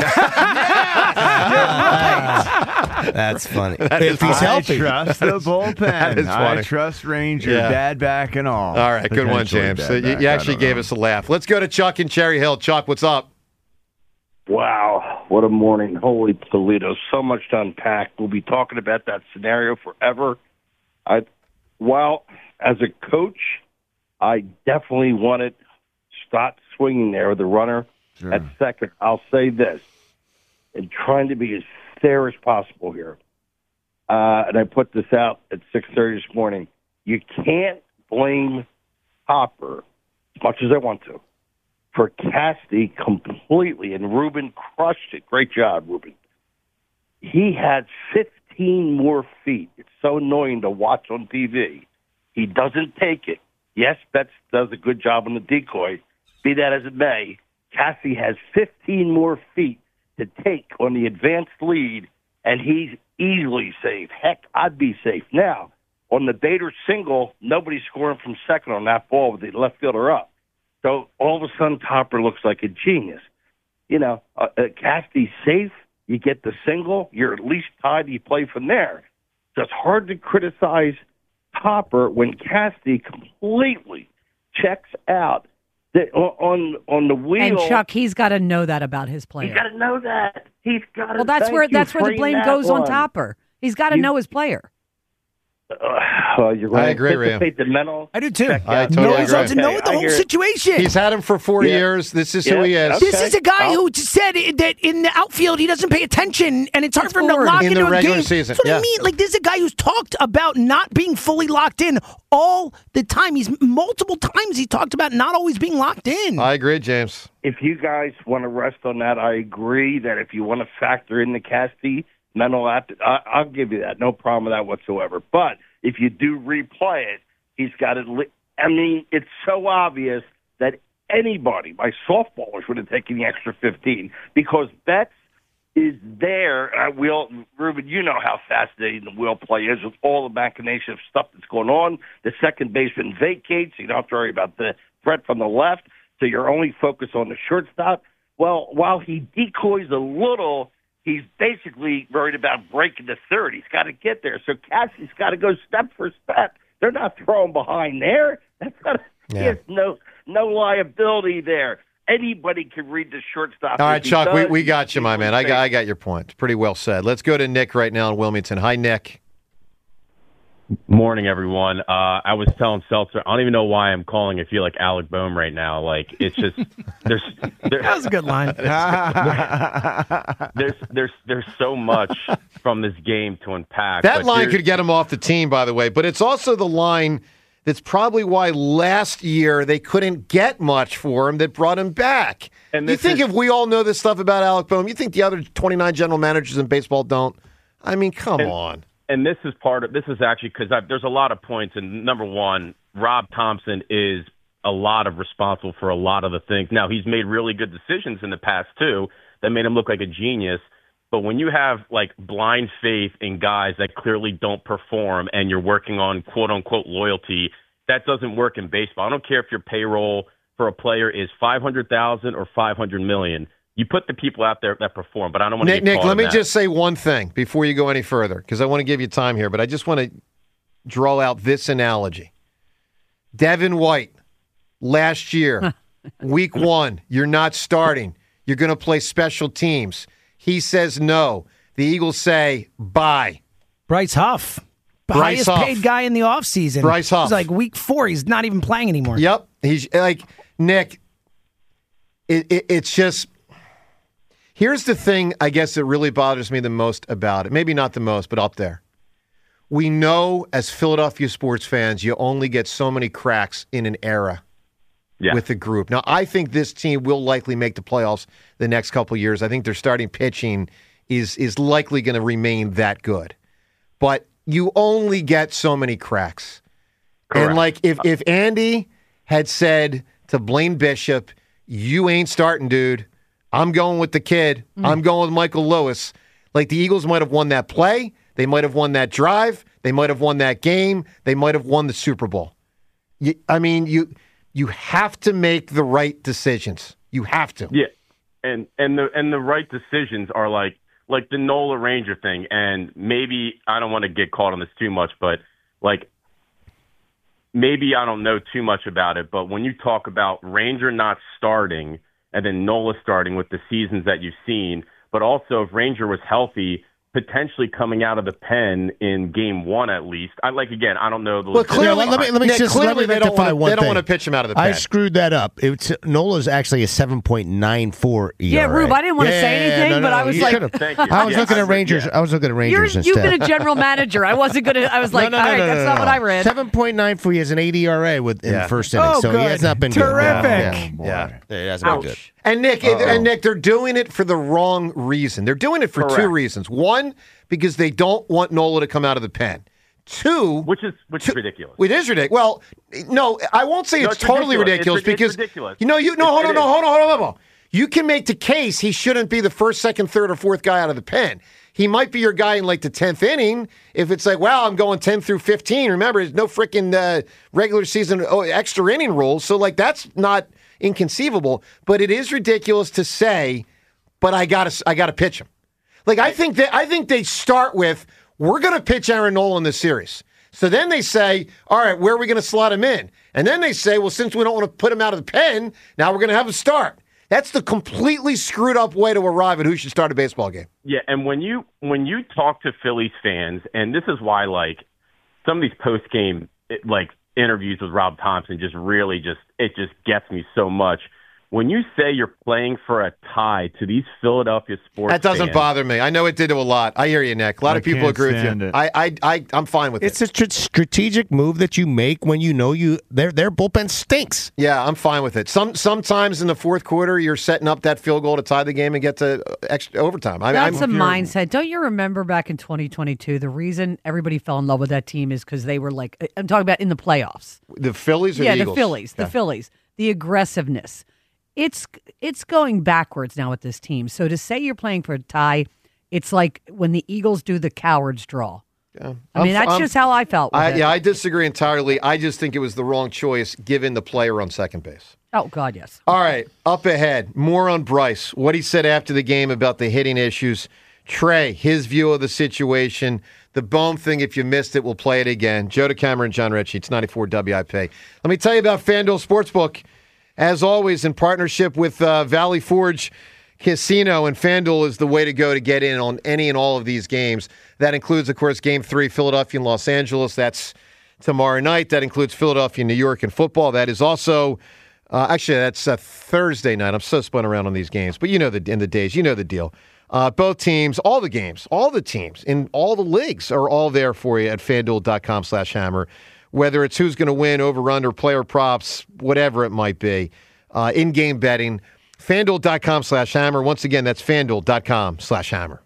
That's funny. That if is he's funny. healthy, I trust the bullpen. That is funny. I trust Ranger, Yeah. bad back and all. All right, good one, Potentially James. bad So you, back, you I actually don't gave know. us a laugh. Let's go to Chuck in Cherry Hill. Chuck, what's up? Wow, what a morning. Holy Toledo. So much to unpack. We'll be talking about that scenario forever. I, well, as a coach, I definitely wanted Stott swinging there with the runner Sure. at second. I'll say this, and trying to be as fair as possible here, uh, and I put this out at six thirty this morning, you can't blame Hopper as much as I want to for Cassidy completely, and Ruben crushed it. Great job, Ruben. He had fifteen more feet. It's so annoying to watch on T V. He doesn't take it. Yes, Betts does a good job on the decoy. Be that as it may, Cassidy has fifteen more feet to take on the advanced lead, and he's easily safe. Heck, I'd be safe. Now, on the Bader single, nobody's scoring from second on that ball with the left fielder up. So all of a sudden, Topper looks like a genius. You know, uh, uh, Cassidy's safe. You get the single. You're at least tied. You play from there. So it's hard to criticize Topper when Cassidy completely checks out the, on on the wheel. And Chuck, he's got to know that about his player. He's got to know that. He's got to. Well, that's where that's where the blame goes on Topper. He's got to You- know his player. Uh, you're going I agree, to Ray. anticipate the mental. I do too. check I out. totally No agree. results and know the I whole hear it. situation. He's had him for four Yeah. years. This is who Yeah. he is. Okay. This is a guy I'll- who said that in the outfield he doesn't pay attention, and it's hard for him to forward. lock In into the a regular game. season, That's what yeah. I mean. Like, this is a guy who's talked about not being fully locked in all the time. He's multiple times he talked about not always being locked in. I agree, James. If you guys want to rest on that, I agree that if you want to factor in the Cassidy mental apt, I, I'll give you that. No problem with that whatsoever. But if you do replay it, he's got it. Li- I mean, it's so obvious that anybody, my softballers, would have taken the extra fifteen because Betts is there. Uh, we'll, Ruben, you know how fascinating the wheel play is with all the machination of stuff that's going on. The second baseman vacates. You don't have to worry about the threat from the left, so you're only focused on the shortstop. Well, while he decoys a little, he's basically worried about breaking the third. He's got to get there. So Cassie's got to go step for step. They're not throwing behind there. That's not, Yeah. There's no no liability there. Anybody can read the shortstop. All If right, he Chuck, we, does, we got you, my man. I got, I got your point. Pretty well said. Let's go to Nick right now in Wilmington. Hi, Nick. Morning, everyone. Uh, I was telling Seltzer, I don't even know why I'm calling. I feel like Alec Boehm right now. Like, it's just there's there, That was a good line. there's there's there's so much from this game to unpack. That but line here's- could get him off the team, by the way, but it's also the line that's probably why last year they couldn't get much for him that brought him back. And you this think is- if we all know this stuff about Alec Boehm, you think the other twenty-nine general managers in baseball don't? I mean, come And- on. And this is part of this is actually because there's a lot of points. And number one, Rob Thompson is a lot of responsible for a lot of the things. Now he's made really good decisions in the past too that made him look like a genius. But when you have like blind faith in guys that clearly don't perform, and you're working on quote unquote loyalty, that doesn't work in baseball. I don't care if your payroll for a player is five hundred thousand or five hundred million. you put the people out there that perform. But I don't want to Nick, get Nick caught let in me that. just say one thing before you go any further, because I want to give you time here, but I just want to draw out this analogy. Devin White, last year, week one, you're not starting. You're going to play special teams. He says no. The Eagles say bye. Bryce Huff. Bryce highest Huff. paid guy in the offseason. Bryce Huff. It's like week four. He's not even playing anymore. Yep. He's like, Nick, it, it, it's just, here's the thing, I guess, that really bothers me the most about it. Maybe not the most, but up there. We know as Philadelphia sports fans, you only get so many cracks in an era yeah. with the group. Now, I think this team will likely make the playoffs the next couple of years. I think their starting pitching is is likely going to remain that good. But you only get so many cracks. Correct. And like if, if Andy had said to Blaine Bishop, you ain't starting, dude. I'm going with the kid. Mm. I'm going with Michael Lewis. Like the Eagles might have won that play. They might have won that drive. They might have won that game. They might have won the Super Bowl. You, I mean, you you have to make the right decisions. You have to. Yeah, and and the and the right decisions are like like the Nola Ranger thing. And maybe I don't want to get caught on this too much, but like maybe I don't know too much about it. But when you talk about Ranger not starting and then Nola starting with the seasons that you've seen, but also if Ranger was healthy, potentially coming out of the pen in game one at least. I like again. I don't know the. Well, clearly, let me let me Nick, just clearly let me they don't rectify wanna- one they don't thing. wanna pitch him out of the I pen. screwed that up. It's Nola's actually a seven point nine four E R A. Yeah, Rube, I didn't want to Yeah, say anything, no, no, but I was you like, should've. Thank you. I was Yeah, looking I at was- Rangers. yeah. I was looking at You're, Rangers you've instead. been a general manager. I wasn't going to, I was like, no, no, all no, right, no, that's no, not no. what I read. seven point nine four. He has an eight E R A with in Yeah. the first inning, Oh, so he good. has not been Terrific. good. Yeah. Yeah, it hasn't Ouch. been good. And Nick, Uh-oh. and Nick, they're doing it for the wrong reason. They're doing it for two Correct. reasons. One, because they don't want Nola to come out of the pen. Two, which is which is ridiculous. It is ridiculous. Well, no, I won't say No, it's, it's totally ridiculous. ridiculous, It's ri- it's because ridiculous. you know, you no, It- hold it on, no, is. hold on, hold on, hold on. You can make the case he shouldn't be the first, second, third, or fourth guy out of the pen. He might be your guy in like the tenth inning if it's like, wow, I'm going ten through fifteen. Remember, there's no freaking uh, regular season oh, extra inning rules, so like that's not inconceivable. But it is ridiculous to say, but I gotta, I gotta pitch him. Like I think that I think they start with, we're gonna pitch Aaron Nola in this series. So then they say, all right, where are we going to slot him in? And then they say, well, since we don't want to put him out of the pen, now we're going to have him start. That's the completely screwed up way to arrive at who should start a baseball game. Yeah, and when you when you talk to Phillies fans, and this is why like some of these post game like interviews with Rob Thompson just really just it just gets me so much. When you say you're playing for a tie to these Philadelphia sports That doesn't fans, bother me. I know it did to a lot. I hear you, Nick. A lot I of people can't agree with stand you. it. I, I, I, I'm fine with It's it. a tr- strategic move that you make when you know you their their bullpen stinks. Yeah, I'm fine with it. Some Sometimes in the fourth quarter, you're setting up that field goal to tie the game and get to extra overtime. I, That's I'm, a mindset. Don't you remember back in twenty twenty-two, the reason everybody fell in love with that team is because they were like, I'm talking about in the playoffs. The Phillies or yeah, the the Eagles? Phillies, the Okay. Phillies, the aggressiveness. It's it's going backwards now with this team. So to say you're playing for a tie, it's like when the Eagles do the cowards draw. Yeah. I mean, I'm- that's I'm- just how I felt with I, it. yeah, I disagree entirely. I just think it was the wrong choice given the player on second base. Oh, God, yes. All right, up ahead, more on Bryce. What he said after the game about the hitting issues. Trey, his view of the situation. The Bohm thing, if you missed it, we'll play it again. Joe DeCamera and John Ritchie. It's ninety-four W I P. Let me tell you about FanDuel Sportsbook. As always, in partnership with uh, Valley Forge Casino, and FanDuel is the way to go to get in on any and all of these games. That includes, of course, Game three, Philadelphia and Los Angeles. That's tomorrow night. That includes Philadelphia and New York in football. That is also, uh, actually, that's uh, Thursday night. I'm so spun around on these games. But you know the in the days, you know the deal. Uh, both teams, all the games, all the teams in all the leagues are all there for you at FanDuel.com slash hammer. Whether it's who's going to win, over, under, player props, whatever it might be, uh, in-game betting, FanDuel.com slash hammer. Once again, that's FanDuel.com slash hammer.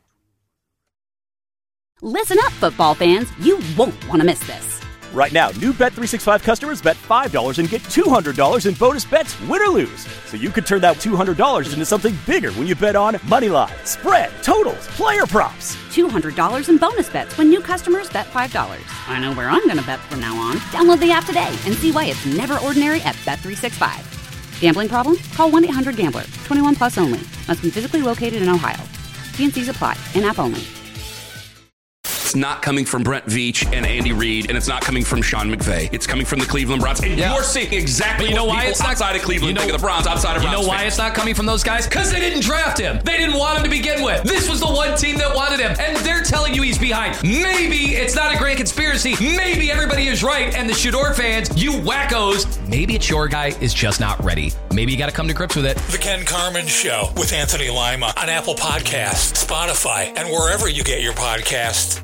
Listen up, football fans. You won't want to miss this. Right now, new Bet three sixty-five customers bet five dollars and get two hundred dollars in bonus bets, win or lose. So you could turn that two hundred dollars into something bigger when you bet on money line, spread, totals, player props. two hundred dollars in bonus bets when new customers bet five dollars. I know where I'm going to bet from now on. Download the app today and see why it's never ordinary at Bet three sixty-five. Gambling problem? Call one eight hundred gambler. twenty-one plus only. Must be physically located in Ohio. T N Cs apply. In-app only. It's not coming from Brent Veach and Andy Reid, and it's not coming from Sean McVay. It's coming from the Cleveland Browns. And yeah. you're seeing exactly but you know what why people it's not, outside of Cleveland you know, think of the Browns, outside of You Browns know why fans. it's not coming from those guys? Because they didn't draft him. They didn't want him to begin with. This was the one team that wanted him, and they're telling you he's behind. Maybe it's not a grand conspiracy. Maybe everybody is right, and the Shador fans, you wackos, maybe it's your guy is just not ready. Maybe you got to come to grips with it. The Ken Carman Show with Anthony Lima on Apple Podcasts, Spotify, and wherever you get your podcasts.